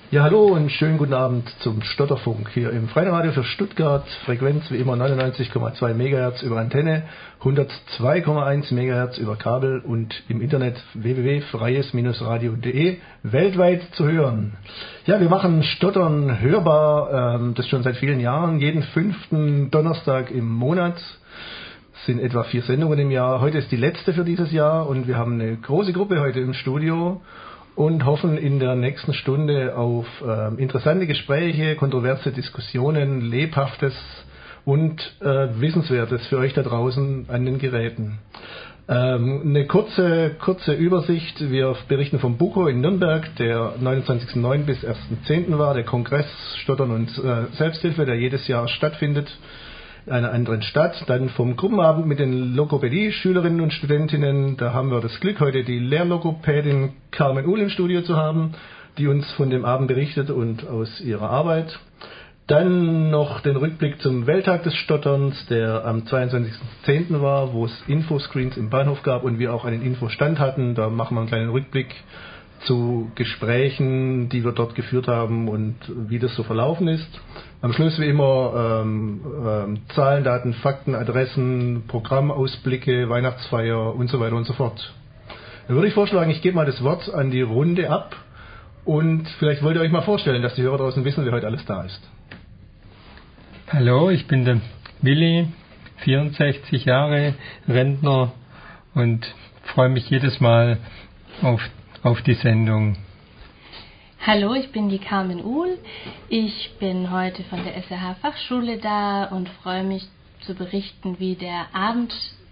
Ja, hallo und schönen guten Abend zum Stotterfunk hier im Freien Radio für Stuttgart. Frequenz wie immer 99,2 MHz über Antenne, 102,1 MHz über Kabel und im Internet www.freies-radio.de weltweit zu hören. Ja, wir machen Stottern hörbar, das schon seit vielen Jahren, jeden 5. Donnerstag im Monat. Es sind etwa 4 Sendungen im Jahr. Heute ist die letzte für dieses Jahr und wir haben eine große Gruppe heute im Studio und hoffen in der nächsten Stunde auf interessante Gespräche, kontroverse Diskussionen, Lebhaftes und Wissenswertes für euch da draußen an den Geräten. Eine kurze Übersicht. Wir berichten vom BUKO in Nürnberg, der 29.09. bis 1.10. war, der Kongress Stottern und Selbsthilfe, der jedes Jahr stattfindet in einer anderen Stadt. Dann vom Gruppenabend mit den Logopädie-Schülerinnen und Studentinnen. Da haben wir das Glück, heute die Lehrlogopädin Carmen Uhl im Studio zu haben, die uns von dem Abend berichtet und aus ihrer Arbeit. Dann noch den Rückblick zum Welttag des Stotterns, der am 22.10. war, wo es Infoscreens im Bahnhof gab und wir auch einen Infostand hatten. Da machen wir einen kleinen Rückblick zu Gesprächen, die wir dort geführt haben und wie das so verlaufen ist. Am Schluss wie immer Zahlen, Daten, Fakten, Adressen, Programmausblicke, Weihnachtsfeier und so weiter und so fort. Dann würde ich vorschlagen, ich gebe mal das Wort an die Runde ab und vielleicht wollt ihr euch mal vorstellen, dass die Hörer draußen wissen, wer heute alles da ist. Hallo, ich bin der Willi, 64 Jahre, Rentner und freue mich jedes Mal auf die Sendung. Hallo, ich bin die Carmen Uhl. Ich bin heute von der SRH Fachschule da und freue mich zu berichten, wie der Abend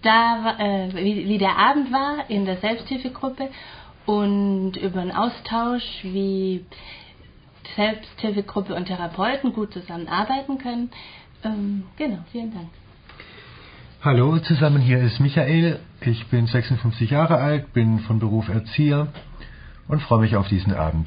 war in der Selbsthilfegruppe und über einen Austausch, wie Selbsthilfegruppe und Therapeuten gut zusammenarbeiten können. Genau, vielen Dank. Hallo zusammen, hier ist Michael. Ich bin 56 Jahre alt, bin von Beruf Erzieher und freue mich auf diesen Abend.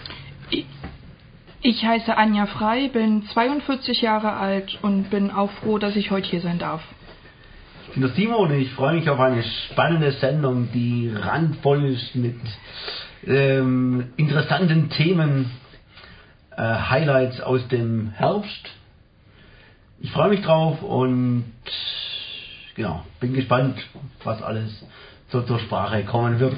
Ich heiße Anja Frei, bin 42 Jahre alt und bin auch froh, dass ich heute hier sein darf. Ich bin der Simon und ich freue mich auf eine spannende Sendung, die randvoll ist mit interessanten Themen, Highlights aus dem Herbst. Ich freue mich drauf und genau, bin gespannt, was alles so zur Sprache kommen wird.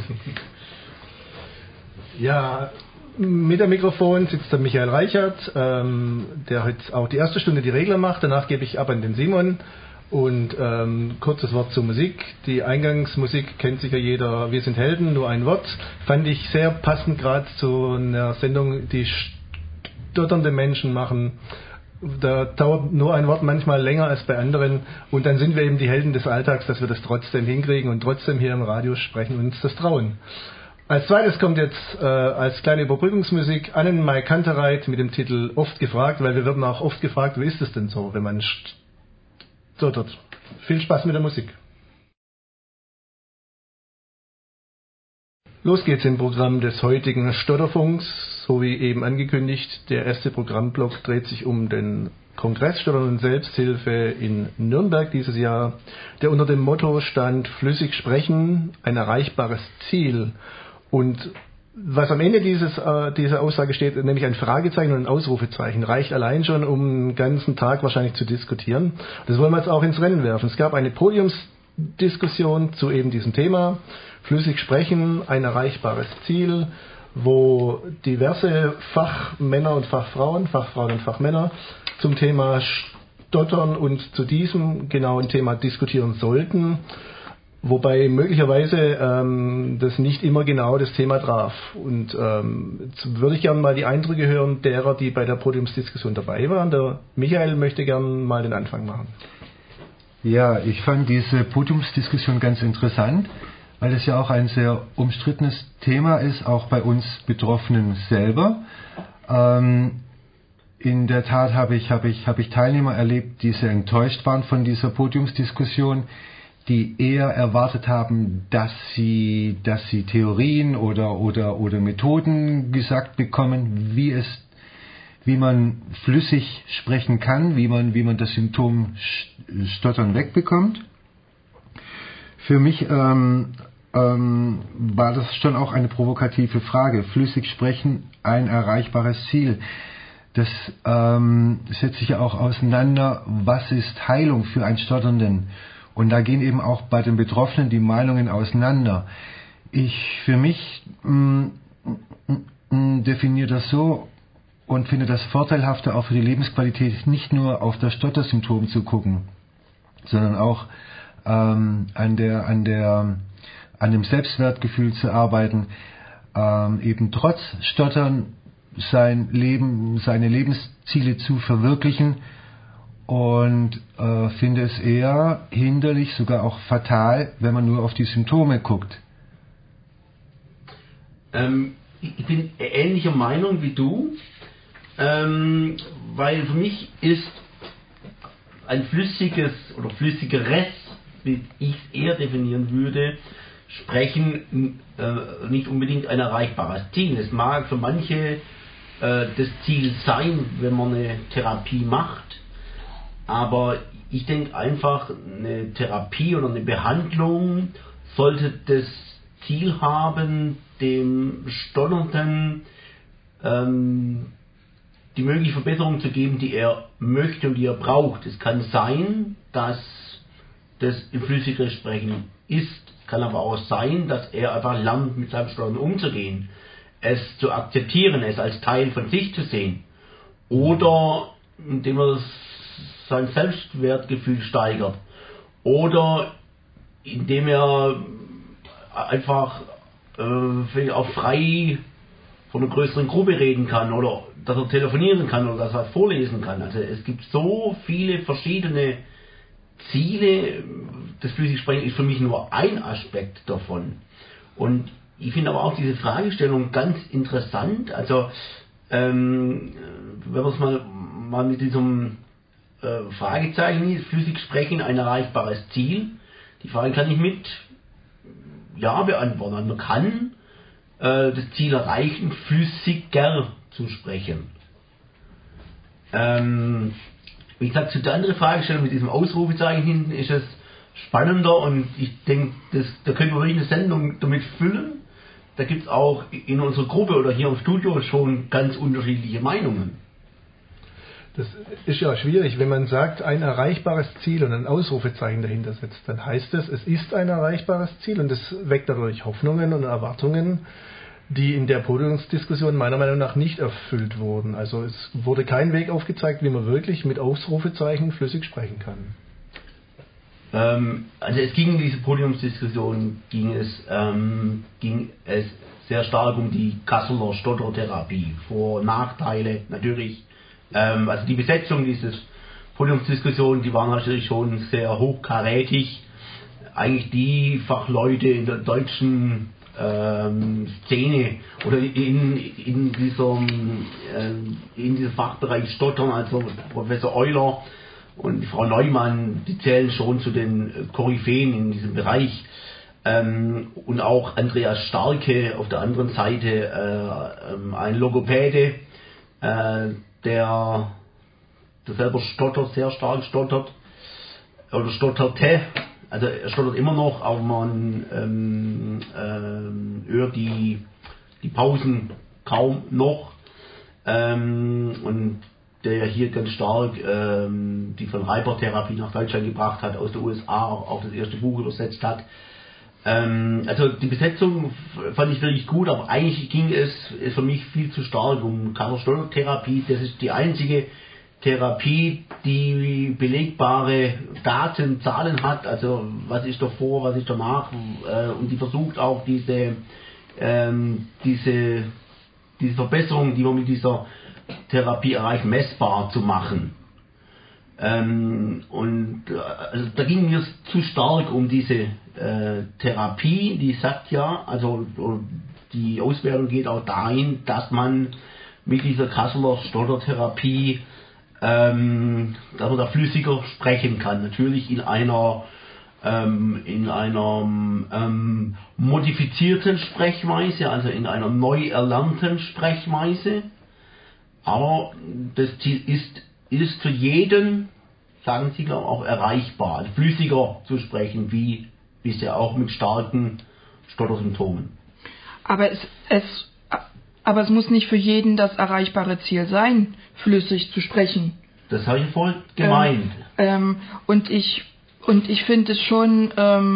Ja, mit dem Mikrofon sitzt der Michael Reichert, der heute auch die erste Stunde die Regler macht. Danach gebe ich ab an den Simon. Und kurzes Wort zur Musik. Die Eingangsmusik kennt sicher jeder. Wir sind Helden, nur ein Wort. Fand ich sehr passend gerade zu einer Sendung, die stotternde Menschen machen. Da dauert nur ein Wort manchmal länger als bei anderen. Und dann sind wir eben die Helden des Alltags, dass wir das trotzdem hinkriegen und trotzdem hier im Radio sprechen und uns das trauen. Als zweites kommt jetzt als kleine Überbrückungsmusik Annenmai Kantereit mit dem Titel Oft gefragt, weil wir werden auch oft gefragt, wie ist es denn so, wenn man stottert. Viel Spaß mit der Musik. Los geht's im Programm des heutigen Stotterfunks, so wie eben angekündigt. Der erste Programmblock dreht sich um den Kongress Stottern und Selbsthilfe in Nürnberg dieses Jahr, der unter dem Motto stand Flüssig sprechen, ein erreichbares Ziel. Und was am Ende dieser Aussage steht, nämlich ein Fragezeichen und ein Ausrufezeichen, reicht allein schon, um einen ganzen Tag wahrscheinlich zu diskutieren. Das wollen wir jetzt auch ins Rennen werfen. Es gab eine Podiumsdiskussion zu eben diesem Thema, flüssig sprechen, ein erreichbares Ziel, wo diverse Fachmänner und Fachfrauen und Fachmänner zum Thema Stottern und zu diesem genauen Thema diskutieren sollten. Wobei möglicherweise das nicht immer genau das Thema traf. Und jetzt würde ich gerne mal die Eindrücke hören derer, die bei der Podiumsdiskussion dabei waren. Der Michael möchte gerne mal den Anfang machen. Ja, ich fand diese Podiumsdiskussion ganz interessant, weil es ja auch ein sehr umstrittenes Thema ist, auch bei uns Betroffenen selber. In der Tat habe ich Teilnehmer erlebt, die sehr enttäuscht waren von dieser Podiumsdiskussion, die eher erwartet haben, dass sie Theorien oder Methoden gesagt bekommen, wie man flüssig sprechen kann, wie man das Symptom Stottern wegbekommt. Für mich war das schon auch eine provokative Frage. Flüssig sprechen, ein erreichbares Ziel. Das setzt sich ja auch auseinander, was ist Heilung für einen Stotternden. Und da gehen eben auch bei den Betroffenen die Meinungen auseinander. Ich für mich definiere das so und finde das vorteilhafter auch für die Lebensqualität, nicht nur auf das Stottersymptom zu gucken, sondern auch an dem Selbstwertgefühl zu arbeiten, eben trotz Stottern seine Lebensziele zu verwirklichen, und finde es eher hinderlich, sogar auch fatal, wenn man nur auf die Symptome guckt. Ich bin ähnlicher Meinung wie du, weil für mich ist ein flüssiges oder flüssigeres, wie ich es eher definieren würde, Sprechen nicht unbedingt ein erreichbares Ziel. Es mag für manche das Ziel sein, wenn man eine Therapie macht, aber ich denke einfach, eine Therapie oder eine Behandlung sollte das Ziel haben, dem Stotternden die mögliche Verbesserung zu geben, die er möchte und die er braucht. Es kann sein, dass das im flüssigeren Sprechen ist, kann aber auch sein, dass er einfach lernt, mit seinem Stottern umzugehen, es zu akzeptieren, es als Teil von sich zu sehen, oder indem er sein Selbstwertgefühl steigert, oder indem er einfach auch frei von einer größeren Gruppe reden kann, oder dass er telefonieren kann oder dass er vorlesen kann. Also es gibt so viele verschiedene Ziele. Das flüssige Sprechen ist für mich nur ein Aspekt davon. Und ich finde aber auch diese Fragestellung ganz interessant. Also wenn man es mal mit diesem Fragezeichen, flüssig sprechen, ein erreichbares Ziel. Die Frage kann ich mit Ja beantworten. Man kann das Ziel erreichen, flüssiger zu sprechen. Wie gesagt, zu der anderen Fragestellung mit diesem Ausrufezeichen hinten ist es spannender, und ich denke, da können wir wirklich eine Sendung damit füllen. Da gibt es auch in unserer Gruppe oder hier im Studio schon ganz unterschiedliche Meinungen. Das ist ja schwierig, wenn man sagt, ein erreichbares Ziel und ein Ausrufezeichen dahinter setzt, dann heißt es ist ein erreichbares Ziel, und das weckt dadurch Hoffnungen und Erwartungen, die in der Podiumsdiskussion meiner Meinung nach nicht erfüllt wurden. Also es wurde kein Weg aufgezeigt, wie man wirklich mit Ausrufezeichen flüssig sprechen kann. Also es ging in dieser Podiumsdiskussion ging es sehr stark um die Kasseler Stottertherapie, Vor- und Nachteile natürlich. Also die Besetzung dieses Podiumsdiskussion, die war natürlich schon sehr hochkarätig. Eigentlich die Fachleute in der deutschen Szene oder in diesem Fachbereich Stottern, also Professor Euler und die Frau Neumann, die zählen schon zu den Koryphäen in diesem Bereich. Und auch Andreas Starke auf der anderen Seite, ein Logopäde, der selber stottert, sehr stark stottert oder stotterte. Also er stottert immer noch, aber man hört die Pausen kaum noch. Und der hier ganz stark die von Reiper-Therapie nach Deutschland gebracht hat, aus den USA auch das erste Buch übersetzt hat. Also die Besetzung fand ich wirklich gut, aber eigentlich ging es für mich viel zu stark um Kasseler-Stottertherapie. Das ist die einzige Therapie, die belegbare Daten, Zahlen hat, also was ist davor, was ist danach, und die versucht auch diese Verbesserung, die man mit dieser Therapie erreicht, messbar zu machen. Und also da ging mir zu stark um diese Therapie, die sagt ja, also die Auswertung geht auch dahin, dass man mit dieser Kasseler Stottertherapie dass man da flüssiger sprechen kann. Natürlich in einer modifizierten Sprechweise, also in einer neu erlernten Sprechweise. Aber das Ziel ist für jeden, sagen Sie, auch erreichbar, flüssiger zu sprechen, wie bisher auch mit starken Stottersymptomen. Aber es muss nicht für jeden das erreichbare Ziel sein, flüssig zu sprechen. Das habe ich voll gemeint. Und ich finde es schon,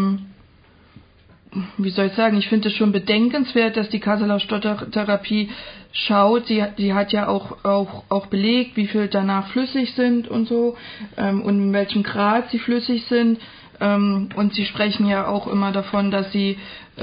wie soll ich sagen, ich finde es schon bedenkenswert, dass die Kasseler Stottertherapie schaut. Sie hat ja auch belegt, wie viel danach flüssig sind und so, und in welchem Grad sie flüssig sind. Und sie sprechen ja auch immer davon, dass sie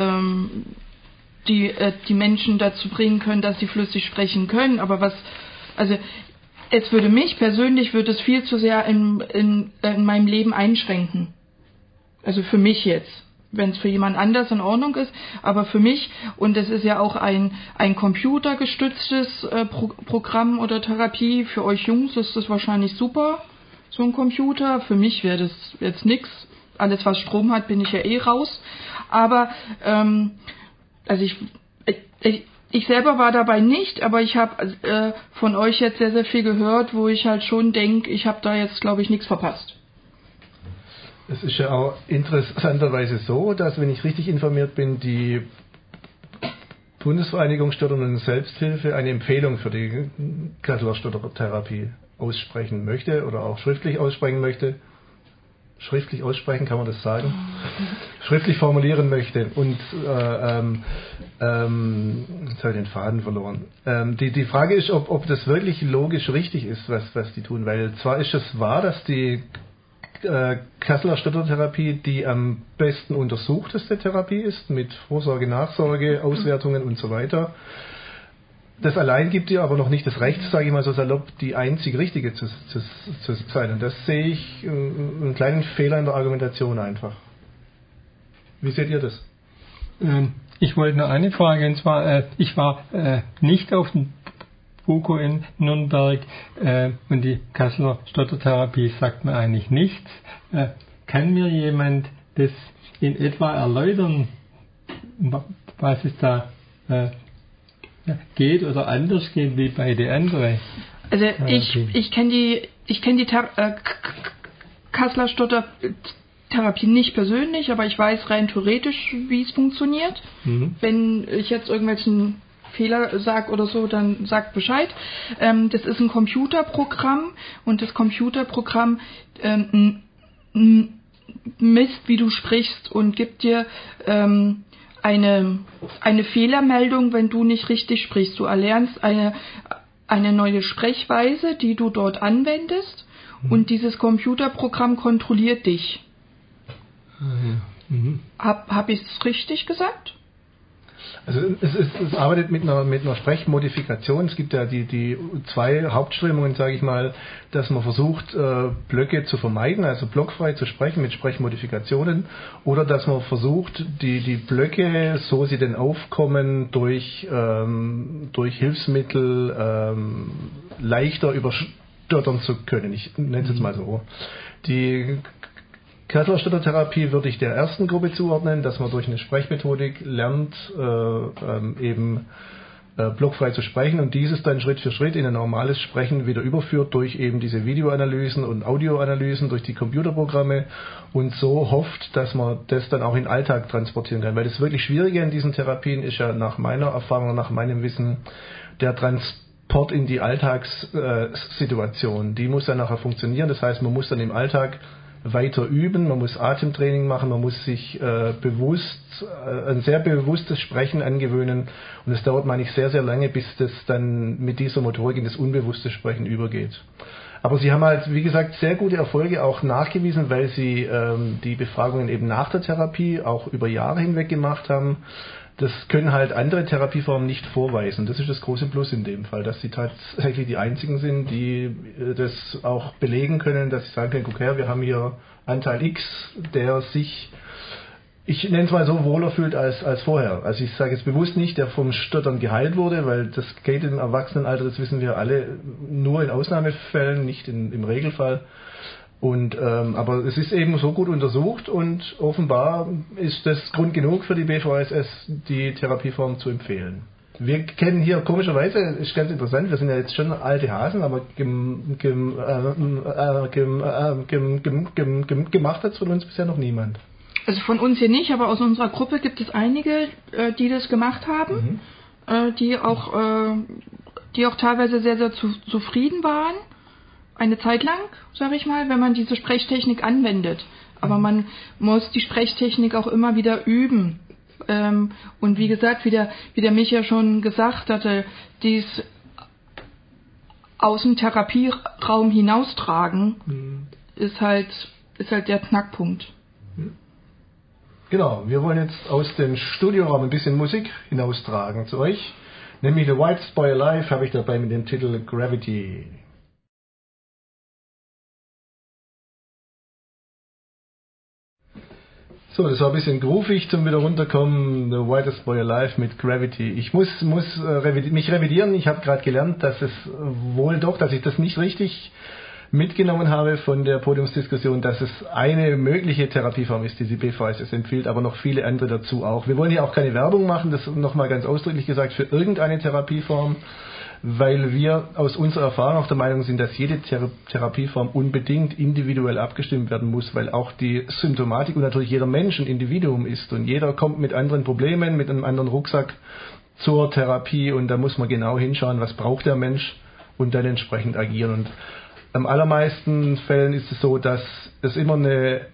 die Menschen dazu bringen können, dass sie flüssig sprechen können. Aber es würde mich persönlich viel zu sehr in meinem Leben einschränken. Also für mich jetzt. Wenn es für jemand anders in Ordnung ist, aber für mich, und es ist ja auch ein computergestütztes Programm oder Therapie, für euch Jungs ist das wahrscheinlich super, so ein Computer. Für mich wäre das jetzt nix. Alles, was Strom hat, bin ich ja raus. Aber also ich selber war dabei nicht, aber ich habe von euch jetzt sehr, sehr viel gehört, wo ich halt schon denke, ich habe da jetzt, glaube ich, nichts verpasst. Es ist ja auch interessanterweise so, dass, wenn ich richtig informiert bin, die Bundesvereinigung Stottern und Selbsthilfe eine Empfehlung für die Kasseler Stottertherapie aussprechen möchte oder auch schriftlich aussprechen möchte. Schriftlich aussprechen, kann man das sagen? Schriftlich formulieren möchte. Und jetzt habe ich den Faden verloren. Die Frage ist, ob das wirklich logisch richtig ist, was die tun. Weil zwar ist es wahr, dass die Kasseler Stottertherapie die am besten untersuchteste Therapie ist, mit Vorsorge, Nachsorge, Auswertungen und so weiter. Das allein gibt ihr aber noch nicht das Recht, sage ich mal so salopp, die einzig richtige zu sein. Und das sehe ich einen kleinen Fehler in der Argumentation einfach. Wie seht ihr das? Ich wollte noch eine Frage, und zwar, ich war nicht auf dem BUKO in Nürnberg und die Kasseler Stottertherapie sagt mir eigentlich nichts. Kann mir jemand das in etwa erläutern, was es da geht oder anders geht wie bei den anderen? Also ich kenne die Kasseler Stottertherapie nicht persönlich, aber ich weiß rein theoretisch, wie es funktioniert. Mhm. Wenn ich jetzt irgendwelchen Fehler sage oder so, dann sagt Bescheid. Das ist ein Computerprogramm und das Computerprogramm misst, wie du sprichst und gibt dir eine Fehlermeldung, wenn du nicht richtig sprichst. Du erlernst eine neue Sprechweise, die du dort anwendest, und dieses Computerprogramm kontrolliert dich. Hab ich es richtig gesagt? Also es arbeitet mit einer Sprechmodifikation. Es gibt ja die zwei Hauptströmungen, sage ich mal, dass man versucht, Blöcke zu vermeiden, also blockfrei zu sprechen mit Sprechmodifikationen, oder dass man versucht, die Blöcke, so sie denn aufkommen, durch Hilfsmittel leichter überstottern zu können. Ich nenne es jetzt mal so. Die Kasseler Stottertherapie würde ich der ersten Gruppe zuordnen, dass man durch eine Sprechmethodik lernt, eben blockfrei zu sprechen und dieses dann Schritt für Schritt in ein normales Sprechen wieder überführt durch eben diese Videoanalysen und Audioanalysen, durch die Computerprogramme, und so hofft, dass man das dann auch in den Alltag transportieren kann. Weil das wirklich Schwierige an diesen Therapien ist ja nach meiner Erfahrung, nach meinem Wissen, der Transport in die Alltagssituation. Die muss dann nachher funktionieren, das heißt, man muss dann im Alltag weiter üben, man muss Atemtraining machen, man muss sich ein sehr bewusstes Sprechen angewöhnen, und es dauert, meine ich, sehr, sehr lange, bis das dann mit dieser Motorik in das unbewusste Sprechen übergeht. Aber sie haben halt, wie gesagt, sehr gute Erfolge auch nachgewiesen, weil sie die Befragungen eben nach der Therapie auch über Jahre hinweg gemacht haben. Das können halt andere Therapieformen nicht vorweisen. Das ist das große Plus in dem Fall, dass sie tatsächlich die einzigen sind, die das auch belegen können, dass sie sagen können, guck her, wir haben hier Anteil X, der sich, ich nenne es mal so, wohler fühlt als vorher. Also ich sage jetzt bewusst nicht, der vom Stottern geheilt wurde, weil das geht im Erwachsenenalter, das wissen wir alle, nur in Ausnahmefällen, nicht im Regelfall. Und aber es ist eben so gut untersucht, und offenbar ist das Grund genug für die BVSS, die Therapieform zu empfehlen. Wir kennen hier komischerweise, ist ganz interessant, wir sind ja jetzt schon alte Hasen, aber gemacht hat es von uns bisher noch niemand. Also von uns hier nicht, aber aus unserer Gruppe gibt es einige, die das gemacht haben, die auch teilweise sehr, sehr zufrieden waren. Eine Zeit lang, sage ich mal, wenn man diese Sprechtechnik anwendet. Aber man muss die Sprechtechnik auch immer wieder üben. Und wie gesagt, wie der Micha schon gesagt hatte, dies aus dem Therapieraum hinaustragen, ist halt der Knackpunkt. Genau, wir wollen jetzt aus dem Studioraum ein bisschen Musik hinaustragen zu euch. Nämlich The White Boy Alive habe ich dabei mit dem Titel Gravity. So, das war ein bisschen groovig zum wieder runterkommen. The Whitest Boy Alive mit Gravity. Ich muss mich revidieren. Ich habe gerade gelernt, dass ich das nicht richtig mitgenommen habe von der Podiumsdiskussion, dass es eine mögliche Therapieform ist, die die BVSS empfiehlt, aber noch viele andere dazu auch. Wir wollen hier auch keine Werbung machen, das nochmal ganz ausdrücklich gesagt, für irgendeine Therapieform, weil wir aus unserer Erfahrung auch der Meinung sind, dass jede Therapieform unbedingt individuell abgestimmt werden muss, weil auch die Symptomatik und natürlich jeder Mensch ein Individuum ist und jeder kommt mit anderen Problemen, mit einem anderen Rucksack zur Therapie und da muss man genau hinschauen, was braucht der Mensch und dann entsprechend agieren. Und am allermeisten Fällen ist es so, dass es immer eine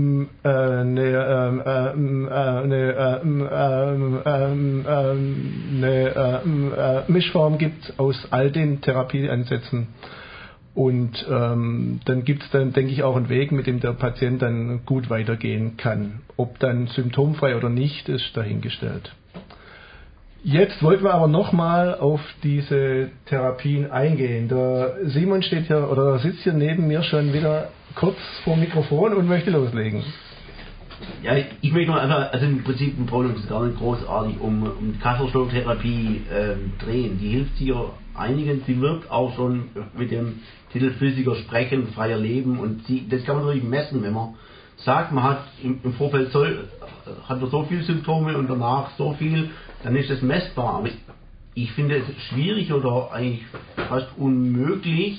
Mischform gibt aus all den Therapieansätzen. Und dann gibt es dann, denke ich, auch einen Weg, mit dem der Patient dann gut weitergehen kann. Ob dann symptomfrei oder nicht, ist dahingestellt. Jetzt wollten wir aber nochmal auf diese Therapien eingehen. Der Simon steht hier oder sitzt hier neben mir schon wieder kurz vor dem Mikrofon und möchte loslegen. Ja, ich möchte noch einfach, also im Prinzip ein Problem ist gar nicht großartig um die Kasselschlucktherapie drehen. Die hilft hier einigen, sie wirkt auch schon mit dem Titel Physiker Sprechen, freier Leben und das kann man natürlich messen, wenn man sagt, man hat im Vorfeld hat man so viele Symptome und danach so viel, dann ist das messbar. Aber ich finde es schwierig oder eigentlich fast unmöglich.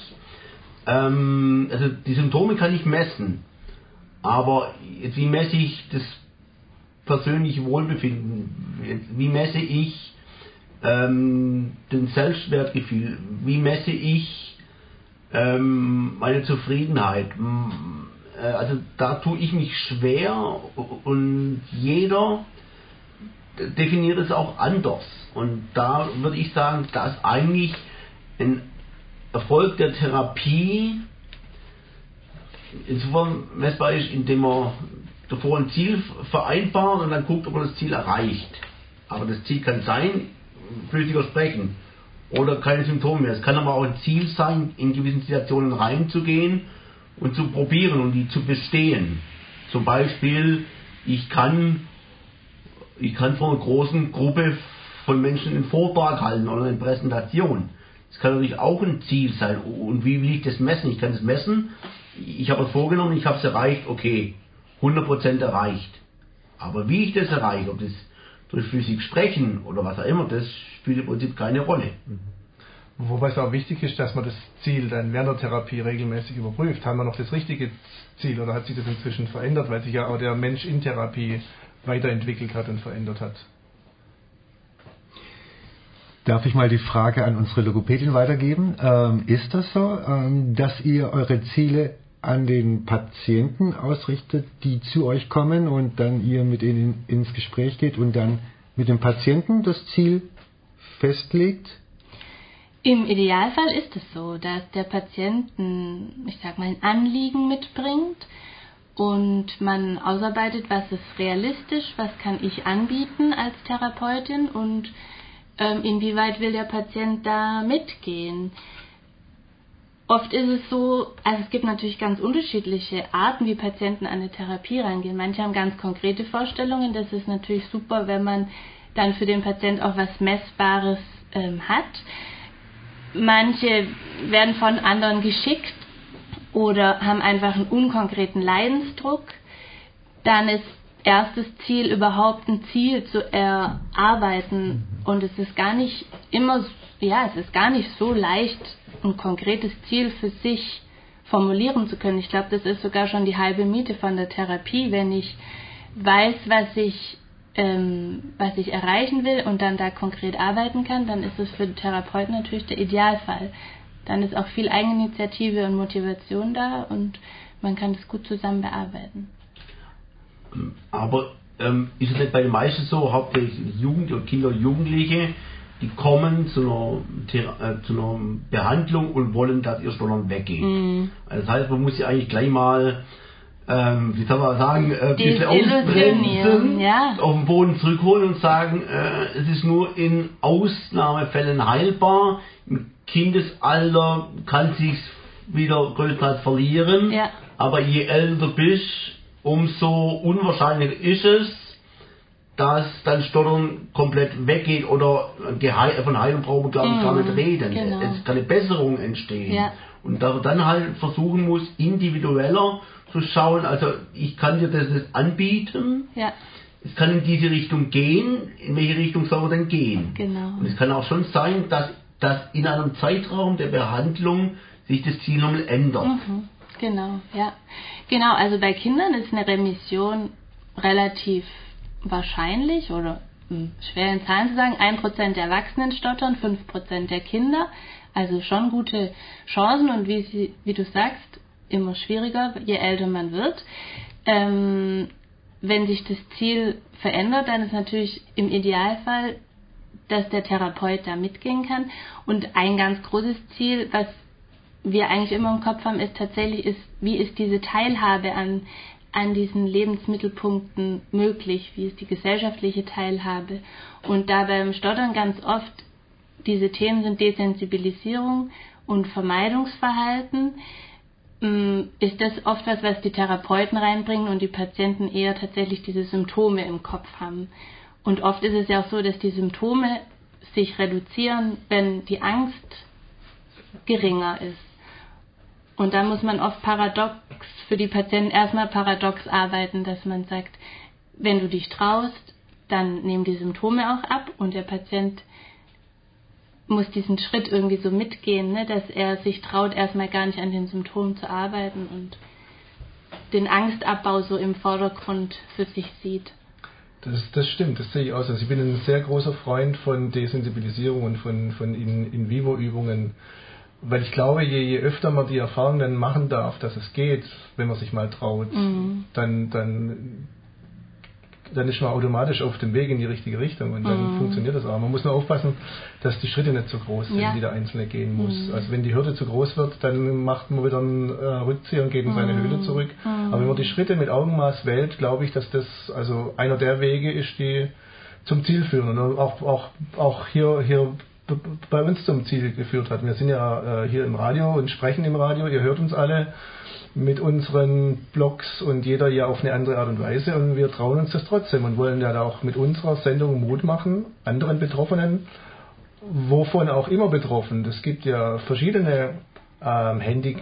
Also die Symptome kann ich messen, aber wie messe ich das persönliche Wohlbefinden? Wie messe ich den Selbstwertgefühl? Wie messe ich meine Zufriedenheit? Also da tue ich mich schwer und jeder definiert es auch anders. Und da würde ich sagen, dass eigentlich ein Erfolg der Therapie insofern messbar ist, indem man davor ein Ziel vereinbart und dann guckt, ob man das Ziel erreicht. Aber das Ziel kann sein, flüssiger sprechen oder keine Symptome mehr. Es kann aber auch ein Ziel sein, in gewissen Situationen reinzugehen und zu probieren und die zu bestehen. Zum Beispiel, ich kann vor einer großen Gruppe von Menschen einen Vortrag halten oder eine Präsentation. Das kann natürlich auch ein Ziel sein. Und wie will ich das messen? Ich kann das messen. Ich habe es vorgenommen, ich habe es erreicht, okay, 100% erreicht. Aber wie ich das erreiche, ob das durch flüssig Sprechen oder was auch immer, das spielt im Prinzip keine Rolle. Wobei es auch wichtig ist, dass man das Ziel dann während der Therapie regelmäßig überprüft. Haben wir noch das richtige Ziel oder hat sich das inzwischen verändert, weil sich ja auch der Mensch in Therapie weiterentwickelt hat und verändert hat? Darf ich mal die Frage an unsere Logopädin weitergeben? Ist das so, dass ihr eure Ziele an den Patienten ausrichtet, die zu euch kommen und dann ihr mit ihnen ins Gespräch geht und dann mit dem Patienten das Ziel festlegt? Im Idealfall ist es so, dass der Patient ein Anliegen mitbringt und man ausarbeitet, was ist realistisch, was kann ich anbieten als Therapeutin und inwieweit will der Patient da mitgehen. Oft ist es so, also es gibt natürlich ganz unterschiedliche Arten, wie Patienten an eine Therapie rangehen. Manche haben ganz konkrete Vorstellungen, das ist natürlich super, wenn man dann für den Patient auch was Messbares hat. Manche werden von anderen geschickt oder haben einfach einen unkonkreten Leidensdruck. Dann ist erstes Ziel überhaupt ein Ziel zu erarbeiten und es ist gar nicht so leicht, ein konkretes Ziel für sich formulieren zu können. Ich glaube, das ist sogar schon die halbe Miete von der Therapie, wenn ich weiß, was ich erreichen will und dann da konkret arbeiten kann, dann ist es für den Therapeuten natürlich der Idealfall. Dann ist auch viel Eigeninitiative und Motivation da und man kann das gut zusammen bearbeiten. Aber ist es nicht bei den meisten so, hauptsächlich Kinder und Jugendliche, die kommen zu einer Behandlung und wollen, dass ihr Stottern weggeht. Also das heißt, man muss sie eigentlich gleich mal, wie soll man sagen, ein bisschen ausbremsen, auf den Boden zurückholen und sagen, es ist nur in Ausnahmefällen heilbar. Im Kindesalter kann sich's wieder größtenteils verlieren, aber je älter du bist, umso unwahrscheinlicher ist es, dass dann Stottern komplett weggeht oder von Heilung brauchen wir, glaube ich, gar nicht reden. Genau. Es kann eine Besserung entstehen. Ja. Und dass er dann halt versuchen muss, individueller zu schauen, also ich kann dir das anbieten, es kann in diese Richtung gehen, in welche Richtung soll er denn gehen? Genau. Und es kann auch schon sein, dass in einem Zeitraum der Behandlung sich das Ziel nochmal ändert. Genau, ja. Genau, also bei Kindern ist eine Remission relativ wahrscheinlich oder schwer in Zahlen zu sagen. 1% der Erwachsenen stottern, 5% der Kinder. Also schon gute Chancen und wie du sagst, immer schwieriger, je älter man wird. Wenn sich das Ziel verändert, dann ist natürlich im Idealfall, dass der Therapeut da mitgehen kann. Und ein ganz großes Ziel, was wir eigentlich immer im Kopf haben, ist tatsächlich, wie ist diese Teilhabe an diesen Lebensmittelpunkten möglich, wie ist die gesellschaftliche Teilhabe. Und da beim Stottern ganz oft diese Themen sind Desensibilisierung und Vermeidungsverhalten, ist das oft was die Therapeuten reinbringen und die Patienten eher tatsächlich diese Symptome im Kopf haben. Und oft ist es ja auch so, dass die Symptome sich reduzieren, wenn die Angst geringer ist. Und da muss man oft für die Patienten erstmal paradox arbeiten, dass man sagt, wenn du dich traust, dann nehmen die Symptome auch ab und der Patient muss diesen Schritt irgendwie so mitgehen, ne, dass er sich traut, erstmal gar nicht an den Symptomen zu arbeiten und den Angstabbau so im Vordergrund für sich sieht. Das stimmt, das sehe ich aus. Also ich bin ein sehr großer Freund von Desensibilisierung und von In-vivo-Übungen, weil ich glaube, je öfter man die Erfahrung dann machen darf, dass es geht, wenn man sich mal traut, dann ist man automatisch auf dem Weg in die richtige Richtung und dann funktioniert das auch. Man muss nur aufpassen, dass die Schritte nicht so groß sind, wie der Einzelne gehen muss. Also wenn die Hürde zu groß wird, dann macht man wieder einen Rückzieher und geht in seine Höhle zurück. Aber wenn man die Schritte mit Augenmaß wählt, glaube ich, dass das also einer der Wege ist, die zum Ziel führen und auch hier bei uns zum Ziel geführt hat. Wir sind ja hier im Radio und sprechen im Radio, ihr hört uns alle mit unseren Blogs und jeder ja auf eine andere Art und Weise und wir trauen uns das trotzdem und wollen ja auch mit unserer Sendung Mut machen, anderen Betroffenen, wovon auch immer betroffen. Es gibt ja verschiedene Handicaps,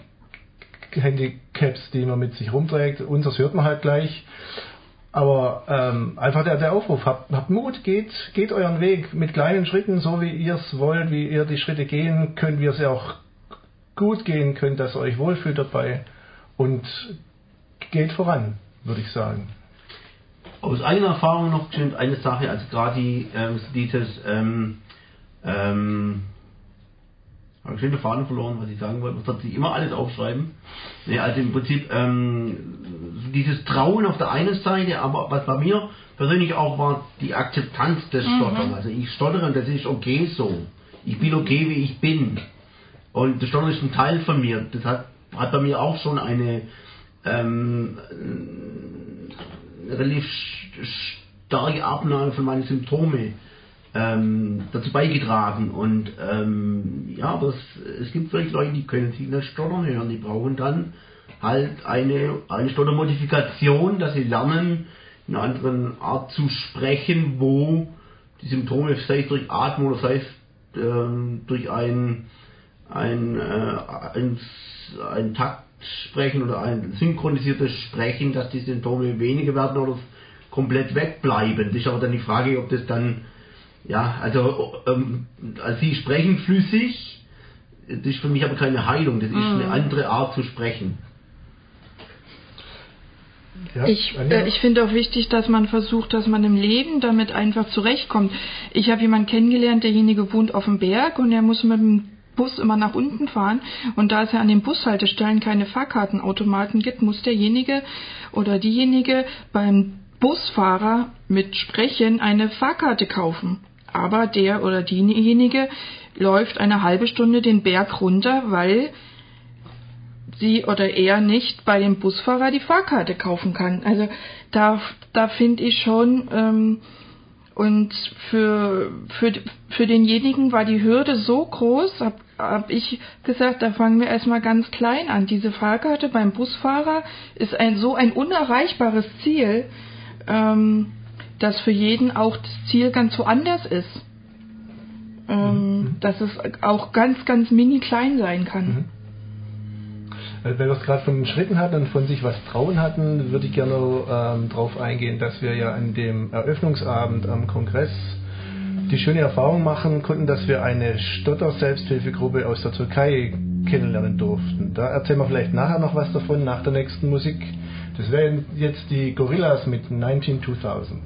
die man mit sich rumträgt. Unseres hört man halt gleich. Aber einfach der Aufruf, habt Mut, geht euren Weg mit kleinen Schritten, so wie ihr es wollt, wie ihr die Schritte gehen könnt, wie ihr sie auch gut gehen könnt, dass ihr euch wohlfühlt dabei und geht voran, würde ich sagen. Aus eigener Erfahrung noch eine Sache, also gerade dieses habe ich schon den Faden verloren, was ich sagen wollte. Man sollte sich immer alles aufschreiben. Nee, also im Prinzip dieses Trauen auf der einen Seite, aber was bei mir persönlich auch war, die Akzeptanz des Stotterns. Also ich stottere und das ist okay so. Ich bin okay, wie ich bin. Und das Stottern ist ein Teil von mir. Das hat bei mir auch schon eine relativ starke Abnahme von meinen Symptomen dazu beigetragen und aber es gibt vielleicht Leute, die können sich nicht stottern hören, die brauchen dann halt eine Stottermodifikation, dass sie lernen, in einer anderen Art zu sprechen, wo die Symptome, sei es durch Atmung oder sei es durch ein Takt sprechen oder ein synchronisiertes Sprechen, dass die Symptome weniger werden oder komplett wegbleiben. Das ist aber dann die Frage, ob das dann also sie sprechen flüssig, das ist für mich aber keine Heilung, das ist eine andere Art zu sprechen. Ja, das stimmt. Das sehe ich auch so. Also ich bin ein sehr großer Freund von Desensibilisierung und von In-vivo-Übungen, weil ich glaube, je öfter man die Erfahrung dann machen darf, dass es geht, wenn man sich mal traut, dann macht man wieder einen Rückzieher und geht in seine Höhle zurück. Aber wenn man die Schritte mit Augenmaß wählt, glaube ich, dass das einer der Wege ist, die zum Ziel führen. Und auch hier der Aufruf, habt Ja, ich finde auch wichtig, dass man versucht, dass man im Leben damit einfach zurechtkommt. Ich habe jemanden kennengelernt, derjenige wohnt auf dem Berg und er muss mit dem Bus immer nach unten fahren. Und da es ja an den Bushaltestellen keine Fahrkartenautomaten gibt, muss derjenige oder diejenige beim Busfahrer mit Sprechen eine Fahrkarte kaufen. Aber der oder diejenige läuft eine halbe Stunde den Berg runter, weil sie oder er nicht bei dem Busfahrer die Fahrkarte kaufen kann. Also da finde ich schon, und für denjenigen war die Hürde so groß, hab ich gesagt, da fangen wir erstmal ganz klein an. Diese Fahrkarte beim Busfahrer ist so ein unerreichbares Ziel, dass für jeden auch das Ziel ganz woanders ist. Dass es auch ganz, ganz mini klein sein kann. Weil wir es gerade von den Schritten hatten und von sich was trauen hatten, würde ich gerne darauf eingehen, dass wir ja an dem Eröffnungsabend am Kongress die schöne Erfahrung machen konnten, dass wir eine Stotter-Selbsthilfegruppe aus der Türkei kennenlernen durften. Da erzählen wir vielleicht nachher noch was davon, nach der nächsten Musik. Das wären jetzt die Gorillas mit 19-2000.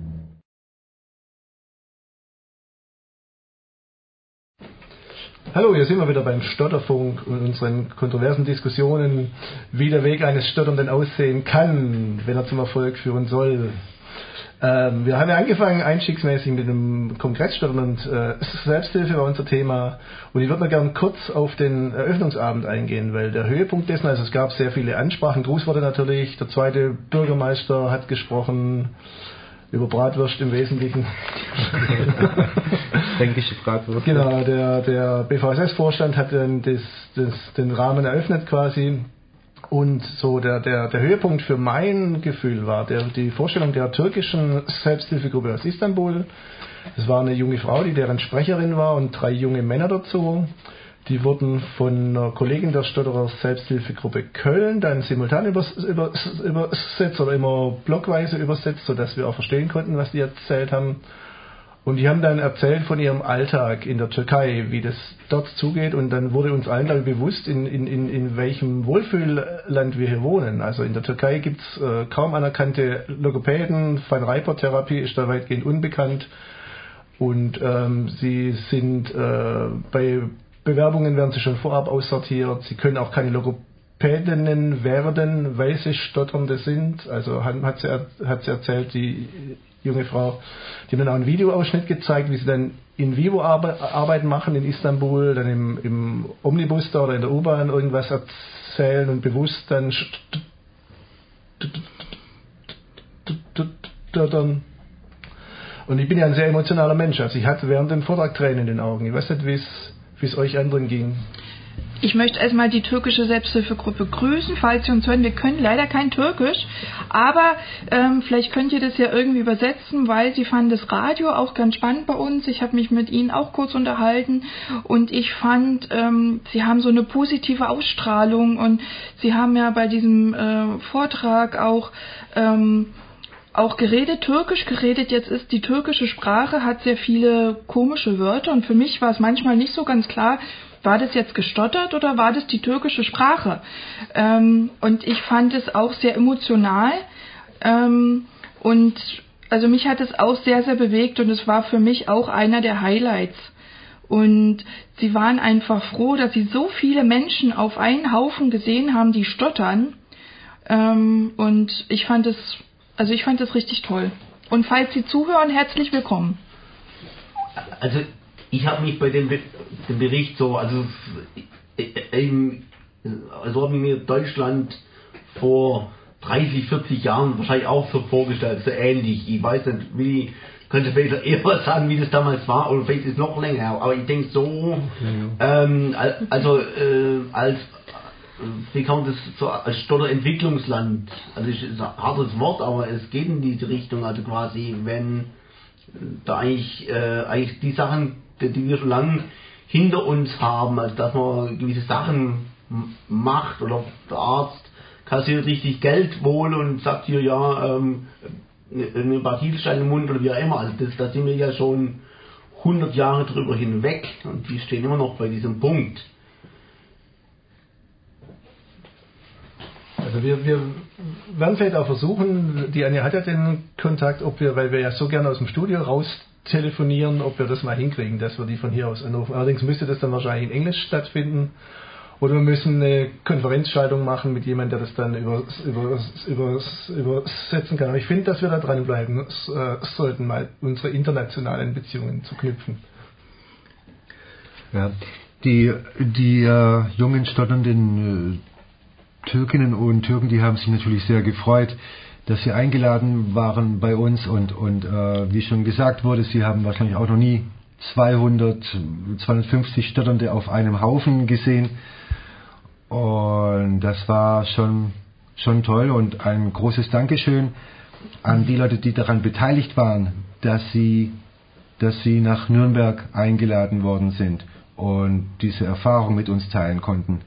Hallo, hier sind wir wieder beim Stotterfunk und unseren kontroversen Diskussionen, wie der Weg eines Stotternden aussehen kann, wenn er zum Erfolg führen soll. Wir haben ja angefangen einstiegsmäßig mit dem Kongressstottern und Selbsthilfe war unser Thema. Und ich würde mal gerne kurz auf den Eröffnungsabend eingehen, weil der Höhepunkt dessen, also es gab sehr viele Ansprachen, Grußworte natürlich, der zweite Bürgermeister hat gesprochen, über Bratwurst im Wesentlichen. Fränkische Bratwurst. Genau, der BVSS-Vorstand hat dann den Rahmen eröffnet quasi. Und so der Höhepunkt für mein Gefühl war die Vorstellung der türkischen Selbsthilfegruppe aus Istanbul. Das war eine junge Frau, die deren Sprecherin war, und 3 junge Männer dazu. Die wurden von einer Kollegin der Stotterer Selbsthilfegruppe Köln dann simultan übersetzt oder immer blockweise übersetzt, sodass wir auch verstehen konnten, was die erzählt haben. Und die haben dann erzählt von ihrem Alltag in der Türkei, wie das dort zugeht. Und dann wurde uns allen dann bewusst, in welchem Wohlfühlland wir hier wohnen. Also in der Türkei gibt es kaum anerkannte Logopäden. Van-Reiper-Therapie ist da weitgehend unbekannt. Und sie sind bei Bewerbungen werden sie schon vorab aussortiert. Sie können auch keine Logopädinnen werden, weil sie Stotternde sind. Also hat sie erzählt, die junge Frau. Die haben dann auch einen Videoausschnitt gezeigt, wie sie dann in vivo Arbeiten machen in Istanbul, dann im Omnibus da oder in der U-Bahn irgendwas erzählen und bewusst dann stottern. Und ich bin ja ein sehr emotionaler Mensch. Also ich hatte während dem Vortrag Tränen in den Augen. Ich weiß nicht, wie es euch anderen ging. Ich möchte erstmal die türkische Selbsthilfegruppe grüßen, falls Sie uns hören. Wir können leider kein Türkisch, aber vielleicht könnt ihr das ja irgendwie übersetzen, weil sie fanden das Radio auch ganz spannend bei uns. Ich habe mich mit ihnen auch kurz unterhalten und ich fand, sie haben so eine positive Ausstrahlung und sie haben ja bei diesem Vortrag auch geredet, Türkisch geredet. Jetzt ist die türkische Sprache, hat sehr viele komische Wörter und für mich war es manchmal nicht so ganz klar, war das jetzt gestottert oder war das die türkische Sprache? Und ich fand es auch sehr emotional. Und also mich hat es auch sehr, sehr bewegt und es war für mich auch einer der Highlights. Und sie waren einfach froh, dass sie so viele Menschen auf einen Haufen gesehen haben, die stottern. Und ich fand es richtig toll. Und falls Sie zuhören, herzlich willkommen. Also ich habe mich bei dem Bericht so, also habe ich mir Deutschland vor 30, 40 Jahren wahrscheinlich auch so vorgestellt, so ähnlich. Ich weiß nicht, könnte vielleicht eher was sagen, wie das damals war, oder vielleicht ist es noch länger her, aber ich denke so, wie kann man das so als Stotterentwicklungsland, also das ist ein hartes Wort, aber es geht in diese Richtung, also quasi, wenn da eigentlich die Sachen, die wir schon lange hinter uns haben, also dass man gewisse Sachen macht oder der Arzt kassiert richtig Geld wohl und sagt hier ein paar Kieselsteine im Mund oder wie auch immer, also da sind wir ja schon 100 Jahre drüber hinweg und die stehen immer noch bei diesem Punkt. Also wir werden vielleicht auch versuchen, die Anja hat ja den Kontakt, weil wir ja so gerne aus dem Studio raus telefonieren, ob wir das mal hinkriegen, dass wir die von hier aus anrufen. Allerdings müsste das dann wahrscheinlich in Englisch stattfinden. Oder wir müssen eine Konferenzschaltung machen mit jemandem, der das dann übersetzen kann. Aber ich finde, dass wir da dranbleiben sollten, mal unsere internationalen Beziehungen zu knüpfen. Ja, die jungen, stotternden Türkinnen und Türken, die haben sich natürlich sehr gefreut, dass sie eingeladen waren bei uns und wie schon gesagt wurde, sie haben wahrscheinlich auch noch nie 250 Stotternde auf einem Haufen gesehen. Und das war schon toll und ein großes Dankeschön an die Leute, die daran beteiligt waren, dass sie nach Nürnberg eingeladen worden sind und diese Erfahrung mit uns teilen konnten.